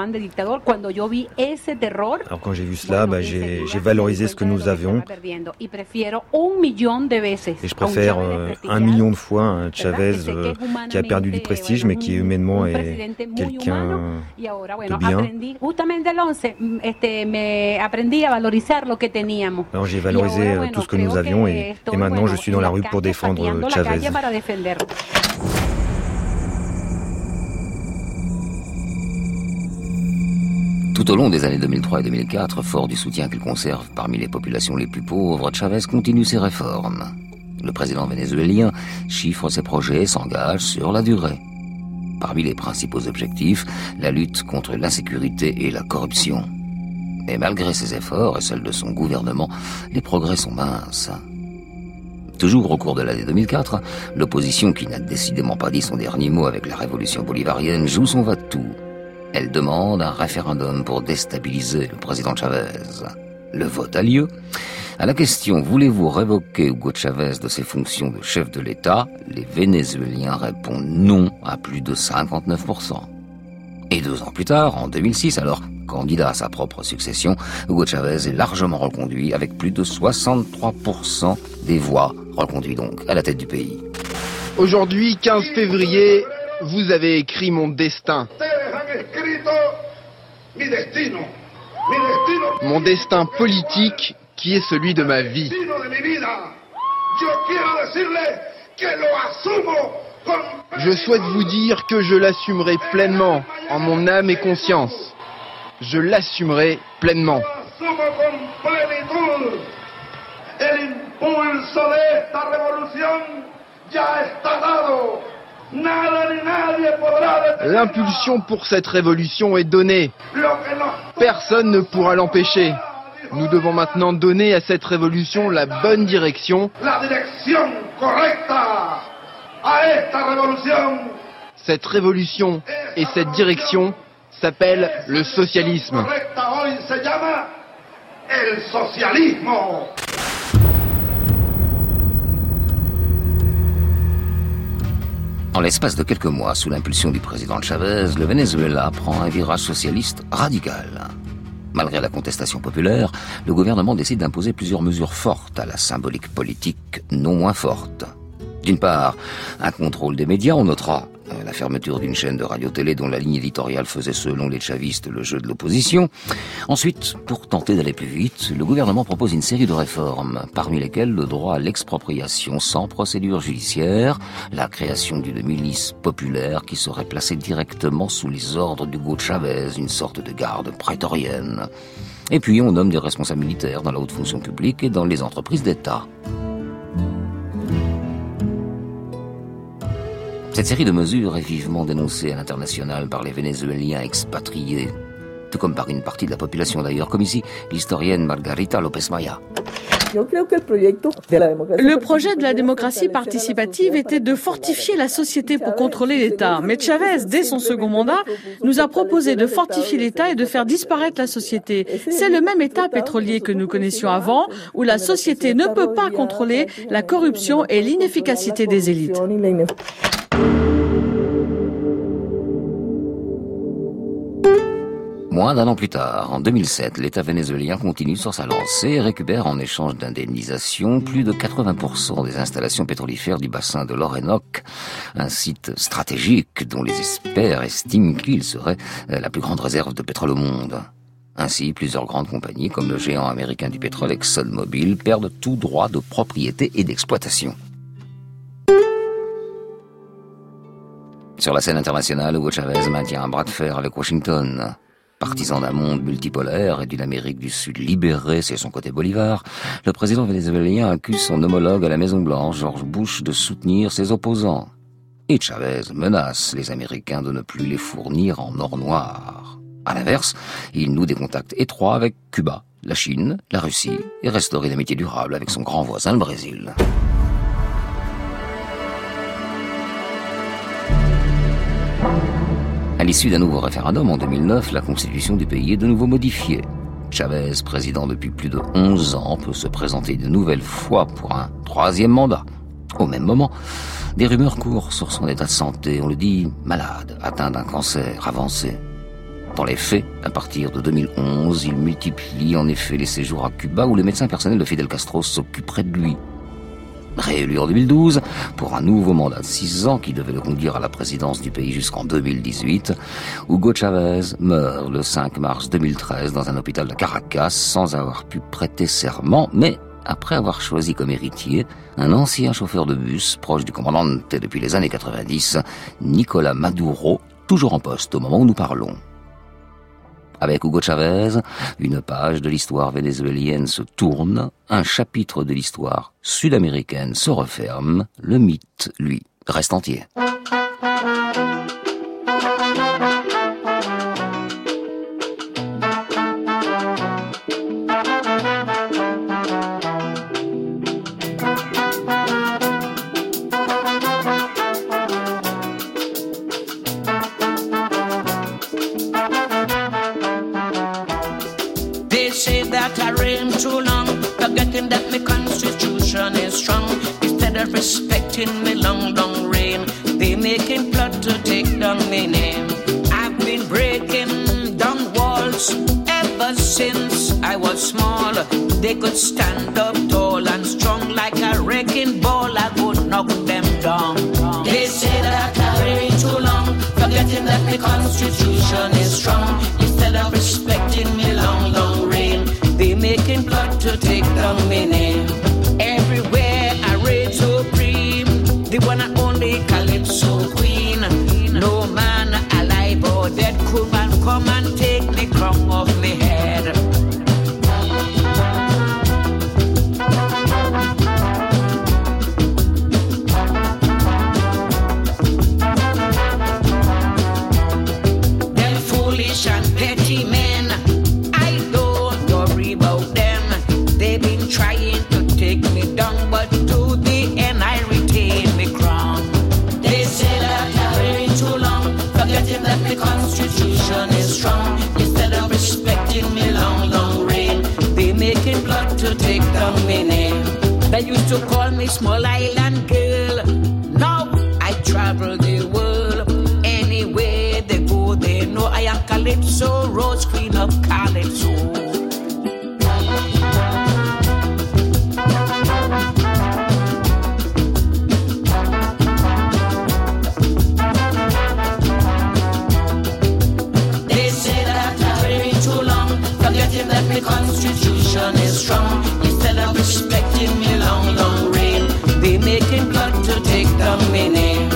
Alors quand j'ai vu cela, j'ai valorisé ce que nous avions. Et je préfère 1 million de fois un Chavez qui a perdu du prestige, mais qui humainement est quelqu'un de bien. Alors j'ai valorisé tout ce que nous avions et maintenant je suis dans la rue pour défendre Chavez. Tout au long des années 2003 et 2004, fort du soutien qu'il conserve parmi les populations les plus pauvres, Chavez continue ses réformes. Le président vénézuélien chiffre ses projets et s'engage sur la durée. Parmi les principaux objectifs, la lutte contre l'insécurité et la corruption. Mais malgré ses efforts et celles de son gouvernement, les progrès sont minces. Toujours au cours de l'année 2004, l'opposition, qui n'a décidément pas dit son dernier mot avec la révolution bolivarienne, joue son va-tout. Elle demande un référendum pour déstabiliser le président Chavez. Le vote a lieu. À la question « Voulez-vous révoquer Hugo Chavez de ses fonctions de chef de l'État ?», les Vénézuéliens répondent non à plus de 59%. Et 2 ans plus tard, en 2006, alors candidat à sa propre succession, Hugo Chavez est largement reconduit avec plus de 63% des voix, reconduit donc à la tête du pays. Aujourd'hui, 15 février, vous avez écrit mon destin. Mon destin politique qui est celui de ma vie. Je souhaite vous dire que je l'assumerai pleinement, en mon âme et conscience. Je l'assumerai pleinement. L'impulsion pour cette révolution est donnée. Personne ne pourra l'empêcher. Nous devons maintenant donner à cette révolution la bonne direction. Cette révolution et cette direction s'appellent le socialisme. En l'espace de quelques mois, sous l'impulsion du président Chavez, le Venezuela prend un virage socialiste radical. Malgré la contestation populaire, le gouvernement décide d'imposer plusieurs mesures fortes à la symbolique politique non moins forte. D'une part, un contrôle des médias, on notera la fermeture d'une chaîne de radio-télé dont la ligne éditoriale faisait selon les chavistes le jeu de l'opposition. Ensuite, pour tenter d'aller plus vite, le gouvernement propose une série de réformes, parmi lesquelles le droit à l'expropriation sans procédure judiciaire, la création d'une milice populaire qui serait placée directement sous les ordres d'Hugo Chavez, une sorte de garde prétorienne. Et puis on nomme des responsables militaires dans la haute fonction publique et dans les entreprises d'État. Cette série de mesures est vivement dénoncée à l'international par les Vénézuéliens expatriés, tout comme par une partie de la population d'ailleurs, comme ici l'historienne Margarita López Maya. Le projet de la démocratie participative était de fortifier la société pour contrôler l'État. Mais Chavez, dès son second mandat, nous a proposé de fortifier l'État et de faire disparaître la société. C'est le même État pétrolier que nous connaissions avant, où la société ne peut pas contrôler la corruption et l'inefficacité des élites. Moins d'un an plus tard, en 2007, l'État vénézuélien continue sur sa lancée et récupère en échange d'indemnisation plus de 80% des installations pétrolifères du bassin de l'Orénoque, un site stratégique dont les experts estiment qu'il serait la plus grande réserve de pétrole au monde. Ainsi, plusieurs grandes compagnies, comme le géant américain du pétrole ExxonMobil, perdent tout droit de propriété et d'exploitation. Sur la scène internationale, Hugo Chavez maintient un bras de fer avec Washington. Partisan d'un monde multipolaire et d'une Amérique du Sud libérée, c'est son côté Bolivar, le président vénézuélien accuse son homologue à la Maison-Blanche, George Bush, de soutenir ses opposants. Et Chavez menace les Américains de ne plus les fournir en or noir. À l'inverse, il noue des contacts étroits avec Cuba, la Chine, la Russie et restaure une amitié durable avec son grand voisin, le Brésil. À l'issue d'un nouveau référendum en 2009, la constitution du pays est de nouveau modifiée. Chavez, président depuis plus de 11 ans, peut se présenter de nouvelle fois pour un 3e mandat. Au même moment, des rumeurs courent sur son état de santé. On le dit malade, atteint d'un cancer avancé. Dans les faits, à partir de 2011, il multiplie en effet les séjours à Cuba où les médecins personnels de Fidel Castro s'occuperaient de lui. Réélu en 2012, pour un nouveau mandat de 6 ans qui devait le conduire à la présidence du pays jusqu'en 2018, Hugo Chavez meurt le 5 mars 2013 dans un hôpital de Caracas sans avoir pu prêter serment, mais après avoir choisi comme héritier un ancien chauffeur de bus proche du comandante depuis les années 90, Nicolas Maduro, toujours en poste au moment où nous parlons. Avec Hugo Chavez, une page de l'histoire vénézuélienne se tourne, un chapitre de l'histoire sud-américaine se referme, le mythe, lui, reste entier. Respecting me long, long reign, they making plot to take down my name. I've been breaking down walls ever since I was small. They could stand up tall and strong like a wrecking ball. I would knock them down. They say that I reign too long, forgetting that the Constitution is strong. Instead of respecting me long, long reign, they making plot to take down my name. Everywhere I reign supreme, the one and only Calypso Queen. No man alive or dead could man come and take the crown off me head. Them foolish and petty men, I don't worry about them. They've been trying to take me down, but to the end I retain me crown. They say that I reign too long, forgetting that the Constitution is strong. Instead of respecting me long, long reign, they making plot to take down my name. They used to call me small island girl. Now I travel the world. Anywhere they go, they know I am Calypso, Rose Queen of Calypso. That the Constitution is strong. Instead of respecting me long, long reign, they making plot to take down my name.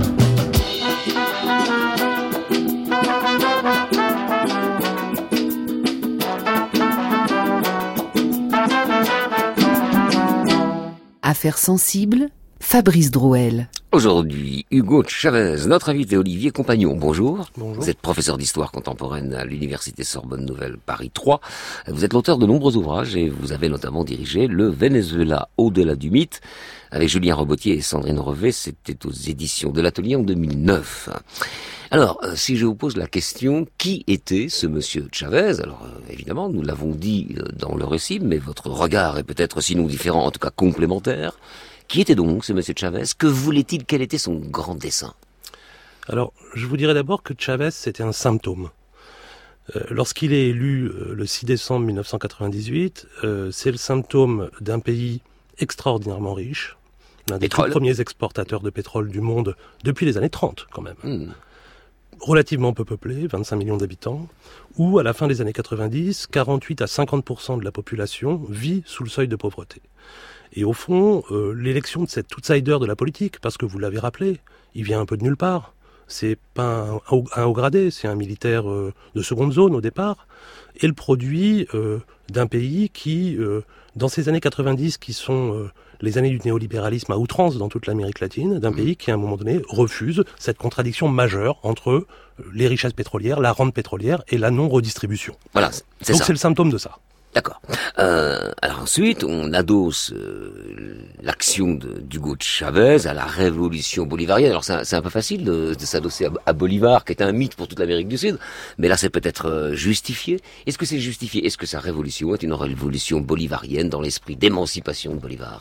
Affaires sensibles, Fabrice Drouel. Aujourd'hui, Hugo Chavez, notre invité Olivier Compagnon. Bonjour. Bonjour. Vous êtes professeur d'histoire contemporaine à l'Université Sorbonne Nouvelle Paris 3. Vous êtes l'auteur de nombreux ouvrages et vous avez notamment dirigé Le Venezuela au-delà du mythe avec Julien Robotier et Sandrine Revet. C'était aux éditions de l'Atelier en 2009. Alors, si je vous pose la question, qui était ce monsieur Chavez? Alors, évidemment, nous l'avons dit dans le récit, mais votre regard est peut-être sinon différent, en tout cas complémentaire. Qui était donc ce monsieur Chavez? Que voulait-il? Quel était son grand dessein? Alors, je vous dirais d'abord que Chavez, c'était un symptôme. Lorsqu'il est élu le 6 décembre 1998, c'est le symptôme d'un pays extraordinairement riche, l'un des tout premiers exportateurs de pétrole du monde depuis les années 30 quand même. Relativement peu peuplé, 25 millions d'habitants, où à la fin des années 90, 48 à 50% de la population vit sous le seuil de pauvreté. Et au fond, l'élection de cet outsider de la politique, parce que vous l'avez rappelé, il vient un peu de nulle part. C'est pas un haut gradé, c'est un militaire de seconde zone au départ, est le produit d'un pays qui, dans ces années 90, qui sont les années du néolibéralisme à outrance dans toute l'Amérique latine, d'un pays qui, à un moment donné, refuse cette contradiction majeure entre les richesses pétrolières, la rente pétrolière et la non-redistribution. Voilà, c'est donc ça. c'est le symptôme de ça. D'accord. Alors ensuite, on adosse l'action d'Hugo Chavez à la révolution bolivarienne. Alors c'est un peu facile de s'adosser à Bolivar, qui est un mythe pour toute l'Amérique du Sud, mais là c'est peut-être justifié. Est-ce que c'est justifié? Est-ce que sa révolution est une révolution bolivarienne dans l'esprit d'émancipation de Bolivar?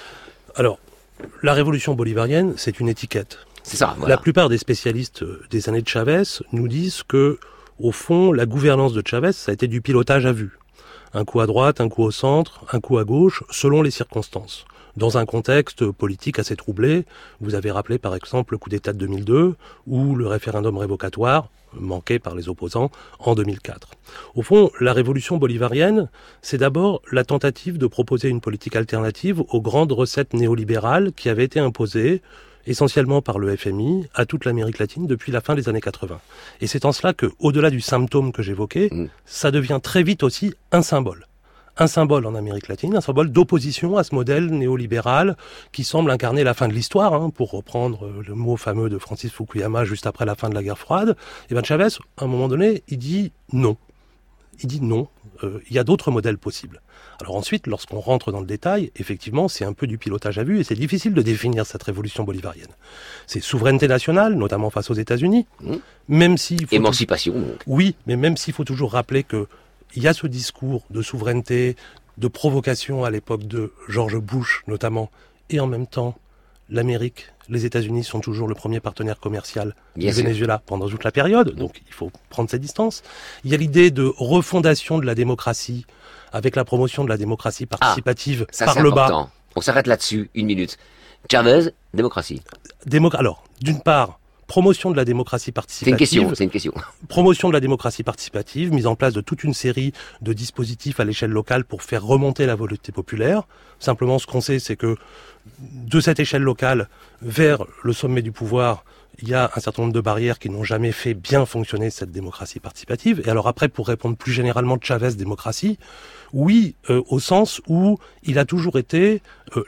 Alors, la révolution bolivarienne, c'est une étiquette. C'est ça, voilà. La plupart des spécialistes des années de Chavez nous disent que, au fond, la gouvernance de Chavez, ça a été du pilotage à vue. Un coup à droite, un coup au centre, un coup à gauche, selon les circonstances. Dans un contexte politique assez troublé, vous avez rappelé par exemple le coup d'État de 2002 ou le référendum révocatoire, manqué par les opposants, en 2004. Au fond, la révolution bolivarienne, c'est d'abord la tentative de proposer une politique alternative aux grandes recettes néolibérales qui avaient été imposées essentiellement par le FMI, à toute l'Amérique latine depuis la fin des années 80. Et c'est en cela que, au-delà du symptôme que j'évoquais, ça devient très vite aussi un symbole. Un symbole en Amérique latine, un symbole d'opposition à ce modèle néolibéral qui semble incarner la fin de l'histoire, pour reprendre le mot fameux de Francis Fukuyama juste après la fin de la guerre froide. Et bien Chavez, à un moment donné, il dit non. Il dit non, il y a d'autres modèles possibles. Alors ensuite, lorsqu'on rentre dans le détail, effectivement, c'est un peu du pilotage à vue et c'est difficile de définir cette révolution bolivarienne. C'est souveraineté nationale, notamment face aux États-Unis, même si... Émancipation. Oui, mais même s'il faut toujours rappeler que il y a ce discours de souveraineté, de provocation à l'époque de George Bush notamment, et en même temps, l'Amérique, les États-Unis sont toujours le premier partenaire commercial du Venezuela pendant toute la période, donc il faut prendre ses distances. Il y a l'idée de refondation de la démocratie, avec la promotion de la démocratie participative par le bas. On s'arrête là-dessus, 1 minute. Chavez, démocratie. Alors, d'une part, promotion de la démocratie participative. C'est une question. Promotion de la démocratie participative, mise en place de toute une série de dispositifs à l'échelle locale pour faire remonter la volonté populaire. Simplement, ce qu'on sait, c'est que de cette échelle locale vers le sommet du pouvoir, il y a un certain nombre de barrières qui n'ont jamais fait bien fonctionner cette démocratie participative. Et alors après, pour répondre plus généralement de Chavez, démocratie, oui, au sens où il a toujours été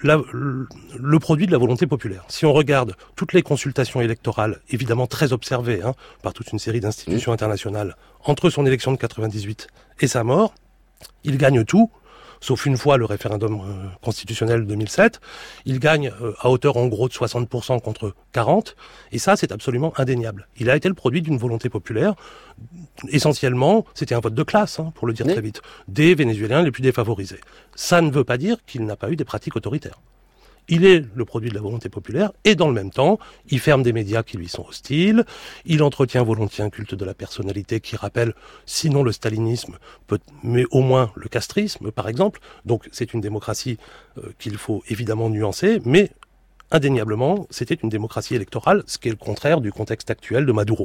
le produit de la volonté populaire. Si on regarde toutes les consultations électorales, évidemment très observées par toute une série d'institutions internationales, entre son élection de 98 et sa mort, il gagne tout, sauf une fois le référendum constitutionnel de 2007. Il gagne à hauteur en gros de 60% contre 40%, et ça c'est absolument indéniable. Il a été le produit d'une volonté populaire. Essentiellement, c'était un vote de classe, pour le dire très vite, des Vénézuéliens les plus défavorisés. Ça ne veut pas dire qu'il n'a pas eu des pratiques autoritaires. Il est le produit de la volonté populaire et dans le même temps, il ferme des médias qui lui sont hostiles, il entretient volontiers un culte de la personnalité qui rappelle, sinon le stalinisme, mais au moins le castrisme par exemple. Donc c'est une démocratie qu'il faut évidemment nuancer, mais indéniablement, c'était une démocratie électorale, ce qui est le contraire du contexte actuel de Maduro.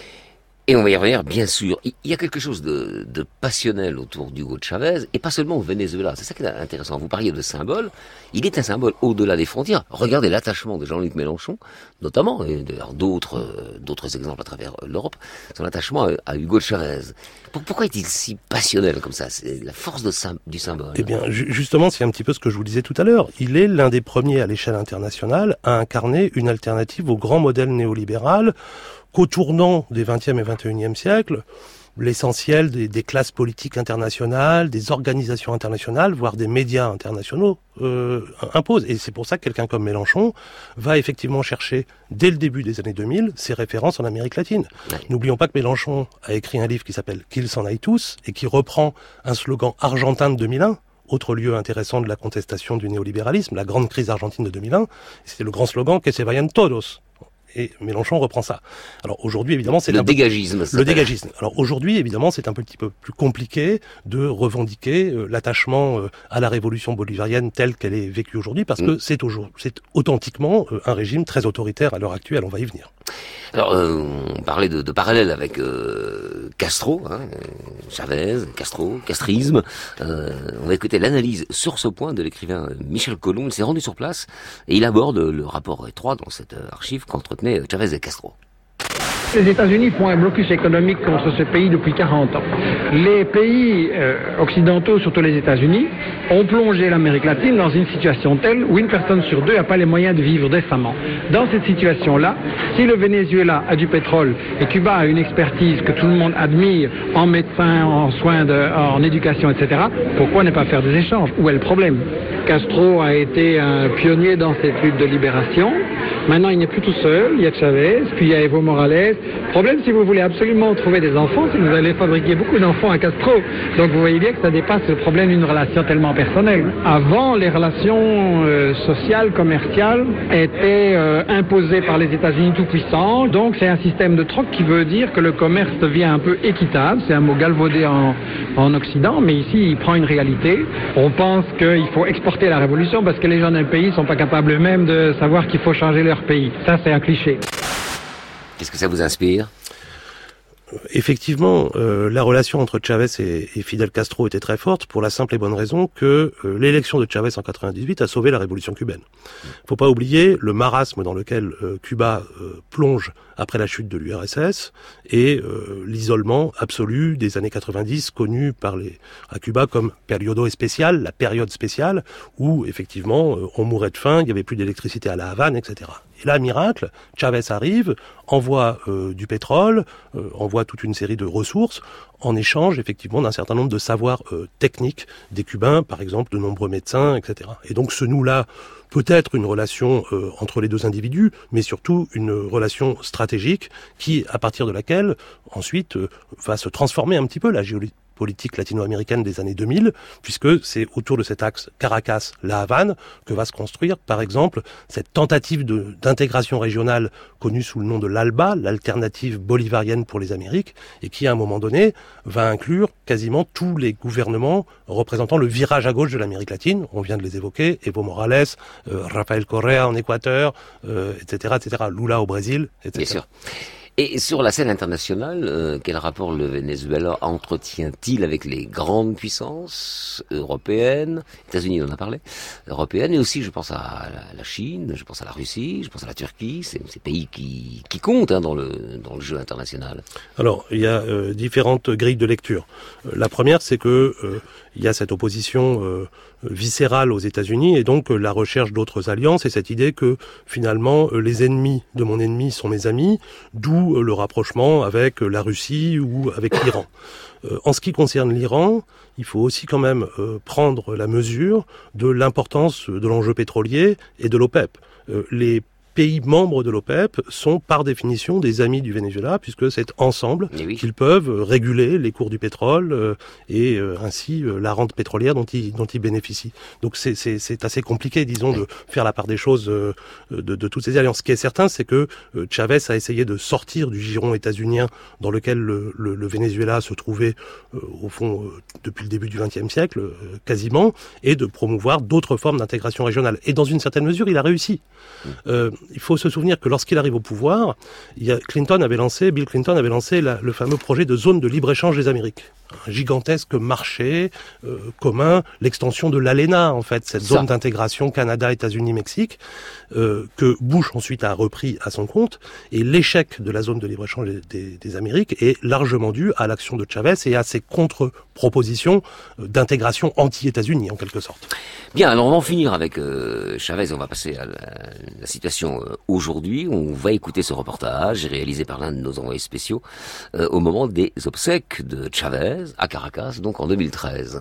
Et on va y revenir, bien sûr. Il y a quelque chose de passionnel autour d'Hugo Chavez, et pas seulement au Venezuela. C'est ça qui est intéressant. Vous parliez de symbole. Il est un symbole au-delà des frontières. Regardez l'attachement de Jean-Luc Mélenchon, notamment, et d'ailleurs d'autres exemples à travers l'Europe, son attachement à Hugo Chavez. Pourquoi est-il si passionnel comme ça? C'est la force du symbole. Eh bien, justement, c'est un petit peu ce que je vous disais tout à l'heure. Il est l'un des premiers à l'échelle internationale à incarner une alternative au grand modèle néolibéral qu'au tournant des 20e et 21e siècles, l'essentiel des classes politiques internationales, des organisations internationales, voire des médias internationaux impose. Et c'est pour ça que quelqu'un comme Mélenchon va effectivement chercher, dès le début des années 2000, ses références en Amérique latine. Ouais. N'oublions pas que Mélenchon a écrit un livre qui s'appelle « Qu'ils s'en aillent tous » et qui reprend un slogan argentin de 2001, autre lieu intéressant de la contestation du néolibéralisme, la grande crise argentine de 2001. C'était le grand slogan « Que se vayan todos ». Et Mélenchon reprend ça. Alors aujourd'hui, évidemment, c'est le dégagisme. Le dégagisme. Alors aujourd'hui, évidemment, c'est un petit peu plus compliqué de revendiquer l'attachement à la révolution bolivarienne telle qu'elle est vécue aujourd'hui, parce que c'est authentiquement un régime très autoritaire à l'heure actuelle. On va y venir. Alors, on parlait de parallèle avec Castro, Chavez, Castro, castrisme. On va écouter l'analyse sur ce point de l'écrivain Michel Colomb. Il s'est rendu sur place et il aborde le rapport étroit dans cette archive qu'entretenaient Chavez et Castro. Les États-Unis font un blocus économique contre ce pays depuis 40 ans. Les pays occidentaux, surtout les États-Unis, ont plongé l'Amérique latine dans une situation telle où une personne sur deux n'a pas les moyens de vivre décemment. Dans cette situation-là, si le Venezuela a du pétrole et Cuba a une expertise que tout le monde admire en médecins, en soins, en éducation, etc., pourquoi ne pas faire des échanges? Où est le problème? Castro a été un pionnier dans cette lutte de libération. Maintenant, il n'est plus tout seul. Il y a Chavez, puis il y a Evo Morales. Le problème, si vous voulez absolument trouver des enfants, c'est que vous allez fabriquer beaucoup d'enfants à Castro. Donc vous voyez bien que ça dépasse le problème d'une relation tellement personnelle. Avant, les relations sociales, commerciales étaient imposées par les États-Unis tout-puissants. Donc c'est un système de troc qui veut dire que le commerce devient un peu équitable. C'est un mot galvaudé en Occident, mais ici, il prend une réalité. On pense qu'il faut exporter la révolution parce que les gens d'un pays ne sont pas capables eux-mêmes de savoir qu'il faut changer leur pays. Ça, c'est un cliché. Qu'est-ce que ça vous inspire? Effectivement, la relation entre Chavez et Fidel Castro était très forte pour la simple et bonne raison que l'élection de Chavez en 98 a sauvé la révolution cubaine. Faut pas oublier le marasme dans lequel Cuba plonge après la chute de l'URSS et l'isolement absolu des années 90 connu à Cuba comme periodo especial, la période spéciale où effectivement on mourait de faim, il n'y avait plus d'électricité à La Havane, etc. Et là, miracle, Chavez arrive, envoie du pétrole, envoie toute une série de ressources en échange effectivement d'un certain nombre de savoirs techniques des Cubains, par exemple de nombreux médecins, etc. Et donc ce noue-là peut-être une relation entre les deux individus, mais surtout une relation stratégique qui, à partir de laquelle, ensuite, va se transformer un petit peu la géopolitique latino-américaine des années 2000, puisque c'est autour de cet axe Caracas-La Havane que va se construire, par exemple, cette tentative d'intégration régionale connue sous le nom de l'ALBA, l'alternative bolivarienne pour les Amériques, et qui, à un moment donné, va inclure quasiment tous les gouvernements représentant le virage à gauche de l'Amérique latine. On vient de les évoquer, Evo Morales, Rafael Correa en Équateur, etc., etc., Lula au Brésil, etc. Bien sûr. Et sur la scène internationale, quel rapport le Venezuela entretient-il avec les grandes puissances européennes, États-Unis, on en a parlé, européennes, et aussi je pense à la Chine, je pense à la Russie, je pense à la Turquie, ces pays qui comptent dans le jeu international. Alors, il y a différentes grilles de lecture. La première, c'est que il y a cette opposition viscérale aux États-Unis et donc la recherche d'autres alliances et cette idée que finalement les ennemis de mon ennemi sont mes amis, d'où le rapprochement avec la Russie ou avec l'Iran. En ce qui concerne l'Iran, il faut aussi quand même prendre la mesure de l'importance de l'enjeu pétrolier et de l'OPEP. Les pays membres de l'OPEP sont par définition des amis du Venezuela puisque c'est ensemble qu'ils peuvent réguler les cours du pétrole et ainsi la rente pétrolière dont ils bénéficient. Donc c'est assez compliqué, disons, de faire la part des choses de toutes ces alliances. Ce qui est certain, c'est que Chavez a essayé de sortir du giron états-unien dans lequel le Venezuela se trouvait au fond depuis le début du XXe siècle quasiment et de promouvoir d'autres formes d'intégration régionale. Et dans une certaine mesure, il a réussi. Il faut se souvenir que lorsqu'il arrive au pouvoir, Bill Clinton avait lancé le fameux projet de zone de libre-échange des Amériques. Un gigantesque marché commun, l'extension de l'ALENA, en fait, cette zone d'intégration Canada, États-Unis, Mexique, que Bush ensuite a repris à son compte. Et l'échec de la zone de libre-échange des Amériques est largement dû à l'action de Chavez et à ses contre-propositions d'intégration anti-États-Unis, en quelque sorte. Bien, alors on va en finir avec Chavez, on va passer à la situation aujourd'hui. On va écouter ce reportage réalisé par l'un de nos envoyés spéciaux au moment des obsèques de Chavez à Caracas, donc en 2013.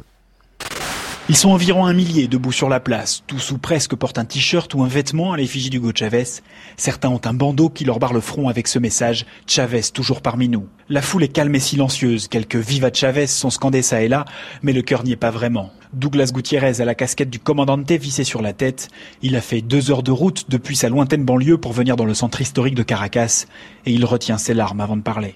Ils sont environ 1 millier debout sur la place. Tous ou presque portent un t-shirt ou un vêtement à l'effigie d'Hugo Chavez. Certains ont un bandeau qui leur barre le front avec ce message « Chavez toujours parmi nous ». La foule est calme et silencieuse. Quelques « Viva Chavez » sont scandés ça et là, mais le cœur n'y est pas vraiment. Douglas Gutiérrez a la casquette du commandante vissée sur la tête. Il a fait 2 heures de route depuis sa lointaine banlieue pour venir dans le centre historique de Caracas. Et il retient ses larmes avant de parler.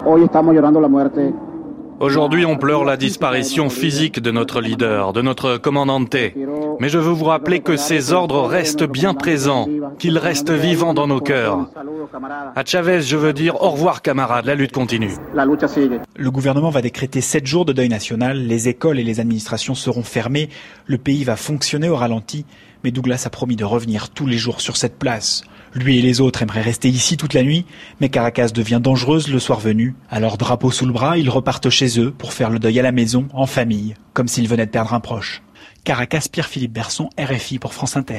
Aujourd'hui, on pleure la disparition physique de notre leader, de notre commandante. Mais je veux vous rappeler que ces ordres restent bien présents, qu'ils restent vivants dans nos cœurs. À Chavez, je veux dire au revoir camarades, la lutte continue. Le gouvernement va décréter 7 jours de deuil national, les écoles et les administrations seront fermées, le pays va fonctionner au ralenti, mais Douglas a promis de revenir tous les jours sur cette place. Lui et les autres aimeraient rester ici toute la nuit, mais Caracas devient dangereuse le soir venu. Alors drapeau sous le bras, ils repartent chez eux pour faire le deuil à la maison, en famille, comme s'ils venaient de perdre un proche. Caracas, Pierre-Philippe Berson, RFI pour France Inter.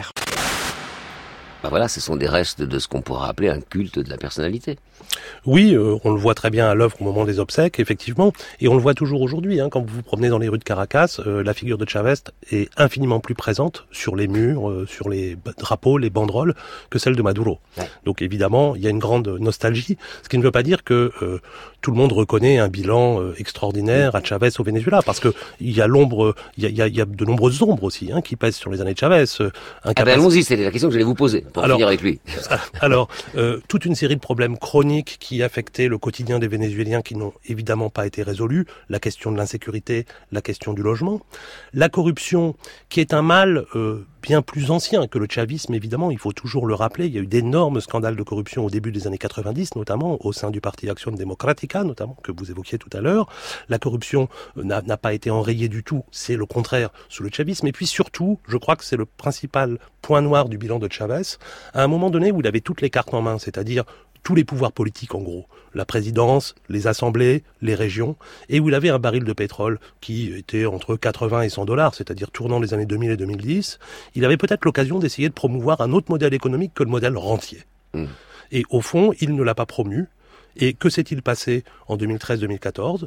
Ben voilà, ce sont des restes de ce qu'on pourrait appeler un culte de la personnalité. Oui, on le voit très bien à l'œuvre au moment des obsèques, effectivement, et on le voit toujours aujourd'hui. Quand vous vous promenez dans les rues de Caracas, la figure de Chavez est infiniment plus présente sur les murs, sur les drapeaux, les banderoles, que celle de Maduro. Ouais. Donc évidemment, il y a une grande nostalgie, ce qui ne veut pas dire que tout le monde reconnaît un bilan extraordinaire à Chavez au Venezuela, parce que il y a de nombreuses ombres aussi qui pèsent sur les années de Chavez. Allons-y, c'était la question que j'allais vous poser. finir avec lui. Alors, toute une série de problèmes chroniques qui affectaient le quotidien des Vénézuéliens qui n'ont évidemment pas été résolus. La question de l'insécurité, la question du logement. La corruption, qui est un mal bien plus ancien que le chavisme, évidemment, il faut toujours le rappeler. Il y a eu d'énormes scandales de corruption au début des années 90, notamment au sein du Parti Acción Democrática, notamment, que vous évoquiez tout à l'heure. La corruption n'a pas été enrayée du tout, c'est le contraire sous le chavisme. Et puis surtout, je crois que c'est le principal point noir du bilan de Chavez, à un moment donné où il avait toutes les cartes en main, c'est-à-dire tous les pouvoirs politiques en gros, la présidence, les assemblées, les régions, et où il avait un baril de pétrole qui était entre 80 et 100 $, c'est-à-dire tournant les années 2000 et 2010, il avait peut-être l'occasion d'essayer de promouvoir un autre modèle économique que le modèle rentier. Et au fond, il ne l'a pas promu. Et que s'est-il passé en 2013-2014 ?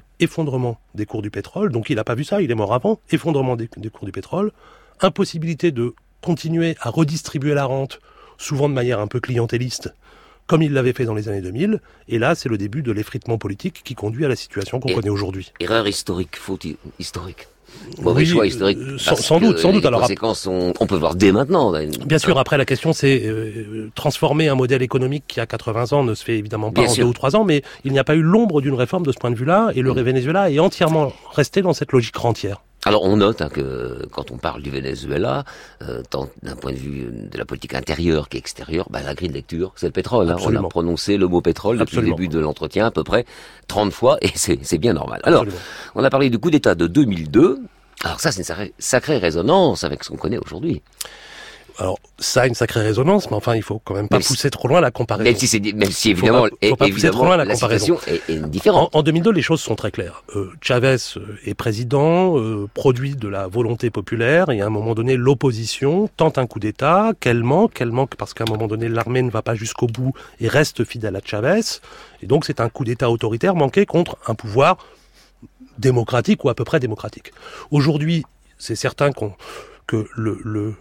Effondrement des cours du pétrole, donc il n'a pas vu ça, il est mort avant, effondrement des cours du pétrole, impossibilité de continuer à redistribuer la rente, souvent de manière un peu clientéliste, comme il l'avait fait dans les années 2000, et là, c'est le début de l'effritement politique qui conduit à la situation qu'on connaît aujourd'hui. Erreur historique, faute historique. Mauvais choix historique. Sans doute. Les conséquences, on peut voir dès maintenant. Bien sûr, après la question c'est transformer un modèle économique qui a 80 ans ne se fait évidemment pas en 2 ou 3 ans, mais il n'y a pas eu l'ombre d'une réforme de ce point de vue-là, et le Venezuela est entièrement resté dans cette logique rentière. Alors on note que quand on parle du Venezuela, tant d'un point de vue de la politique intérieure qu'extérieure, la grille de lecture, c'est le pétrole. On a prononcé le mot pétrole depuis le début de l'entretien à peu près 30 fois, et c'est bien normal. Alors, on a parlé du coup d'État de 2002. Alors ça, c'est une sacrée résonance avec ce qu'on connaît aujourd'hui. Alors, ça a une sacrée résonance, mais enfin, il faut quand même pas pousser trop loin la comparaison. Même si évidemment, pousser trop loin la situation est différente. En 2002, les choses sont très claires. Chavez est président, produit de la volonté populaire, et à un moment donné, l'opposition tente un coup d'État, qu'elle manque parce qu'à un moment donné, l'armée ne va pas jusqu'au bout et reste fidèle à Chavez. Et donc, c'est un coup d'État autoritaire manqué contre un pouvoir démocratique ou à peu près démocratique. Aujourd'hui, c'est certain que le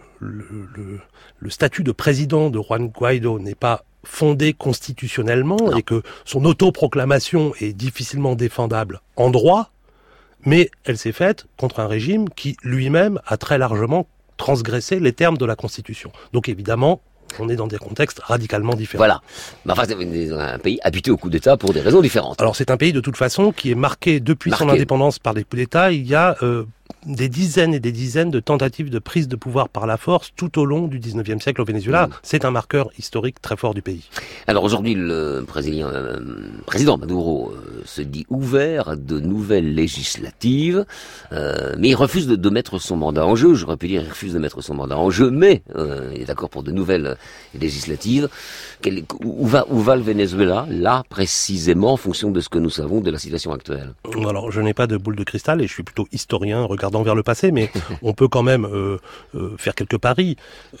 statut de président de Juan Guaido n'est pas fondé constitutionnellement et que son autoproclamation est difficilement défendable en droit, mais elle s'est faite contre un régime qui lui-même a très largement transgressé les termes de la Constitution. Donc évidemment, on est dans des contextes radicalement différents. Voilà. Mais enfin, c'est un pays habitué aux coups d'État pour des raisons différentes. Alors c'est un pays de toute façon qui est marqué depuis son indépendance par des coups d'État. Il y a des dizaines et des dizaines de tentatives de prise de pouvoir par la force tout au long du 19e siècle au Venezuela. C'est un marqueur historique très fort du pays. Alors aujourd'hui, le président Maduro se dit ouvert à de nouvelles législatives, mais il refuse de mettre son mandat en jeu. J'aurais pu dire il refuse de mettre son mandat en jeu, mais il est d'accord pour de nouvelles législatives. Où va le Venezuela, là, précisément, en fonction de ce que nous savons de la situation actuelle? Alors, je n'ai pas de boule de cristal et je suis plutôt historien, regardant vers le passé, mais on peut quand même faire quelques paris.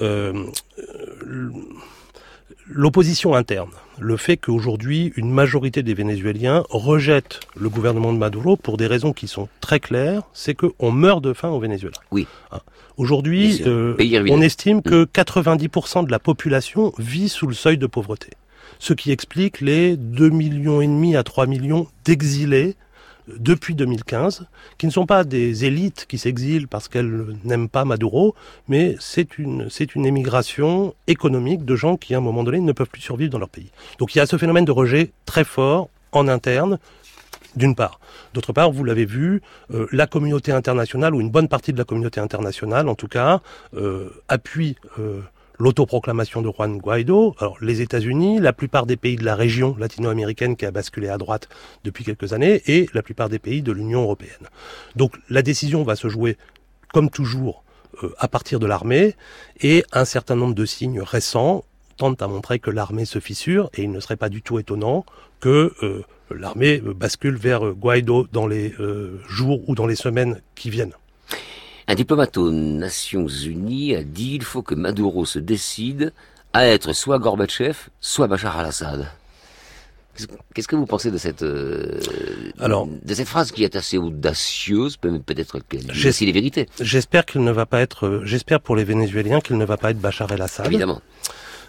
L'opposition interne, le fait qu'aujourd'hui, une majorité des Vénézuéliens rejette le gouvernement de Maduro pour des raisons qui sont très claires, c'est qu'on meurt de faim au Venezuela. Oui. Aujourd'hui, on estime que 90% de la population vit sous le seuil de pauvreté. Ce qui explique les 2,5 millions à 3 millions d'exilés depuis 2015, qui ne sont pas des élites qui s'exilent parce qu'elles n'aiment pas Maduro, mais c'est une émigration économique de gens qui, à un moment donné, ne peuvent plus survivre dans leur pays. Donc il y a ce phénomène de rejet très fort en interne, d'une part. D'autre part, vous l'avez vu, la communauté internationale, ou une bonne partie de la communauté internationale, en tout cas, appuie l'autoproclamation de Juan Guaido. Alors, les États-Unis, la plupart des pays de la région latino-américaine qui a basculé à droite depuis quelques années, et la plupart des pays de l'Union européenne. Donc, la décision va se jouer, comme toujours, à partir de l'armée, et un certain nombre de signes récents tentent à montrer que l'armée se fissure, et il ne serait pas du tout étonnant que l'armée bascule vers Guaido dans les jours ou dans les semaines qui viennent. Un diplomate aux Nations Unies a dit qu'il faut que Maduro se décide à être soit Gorbatchev, soit Bachar al-Assad. Qu'est-ce que vous pensez de cette phrase qui est assez audacieuse, peut-être qu'elle dit aussi les vérités? J'espère pour les Vénézuéliens qu'il ne va pas être Bachar el-Assad. Évidemment.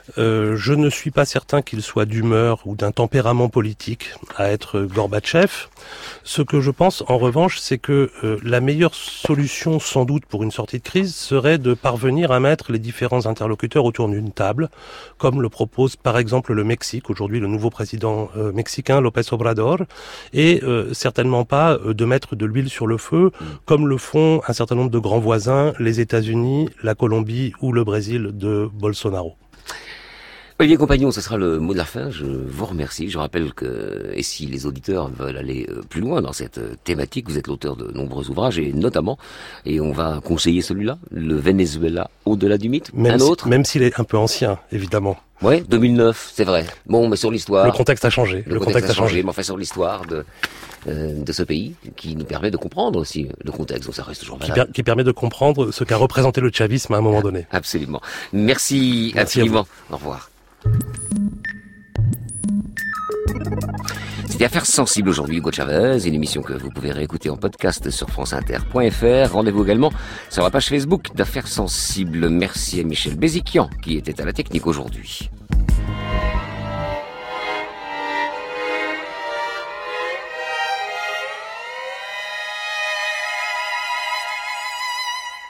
Je ne suis pas certain qu'il soit d'humeur ou d'un tempérament politique à être Gorbatchev. Ce que je pense, en revanche, c'est que la meilleure solution, sans doute, pour une sortie de crise, serait de parvenir à mettre les différents interlocuteurs autour d'une table, comme le propose par exemple le Mexique, aujourd'hui le nouveau président mexicain, López Obrador, et certainement pas de mettre de l'huile sur le feu, comme le font un certain nombre de grands voisins, les États-Unis, la Colombie ou le Brésil de Bolsonaro. Olivier Compagnon, ce sera le mot de la fin. Je vous remercie. Je rappelle que, et si les auditeurs veulent aller plus loin dans cette thématique, vous êtes l'auteur de nombreux ouvrages, et notamment, et on va conseiller celui-là, Le Venezuela au-delà du mythe, même s'il est un peu ancien, évidemment. Ouais, 2009, c'est vrai. Bon, mais sur l'histoire... Le contexte a changé. Le contexte a changé, mais enfin sur l'histoire de ce pays, qui nous permet de comprendre aussi le contexte, donc ça reste toujours valable. Qui permet de comprendre ce qu'a représenté le chavisme à un moment donné. Absolument. Merci infiniment. Au revoir. C'était Affaires sensibles aujourd'hui, Hugo Chavez, une émission que vous pouvez réécouter en podcast sur franceinter.fr. Rendez-vous également sur la page Facebook d'Affaires sensibles. Merci à Michel Béziquian qui était à la technique aujourd'hui.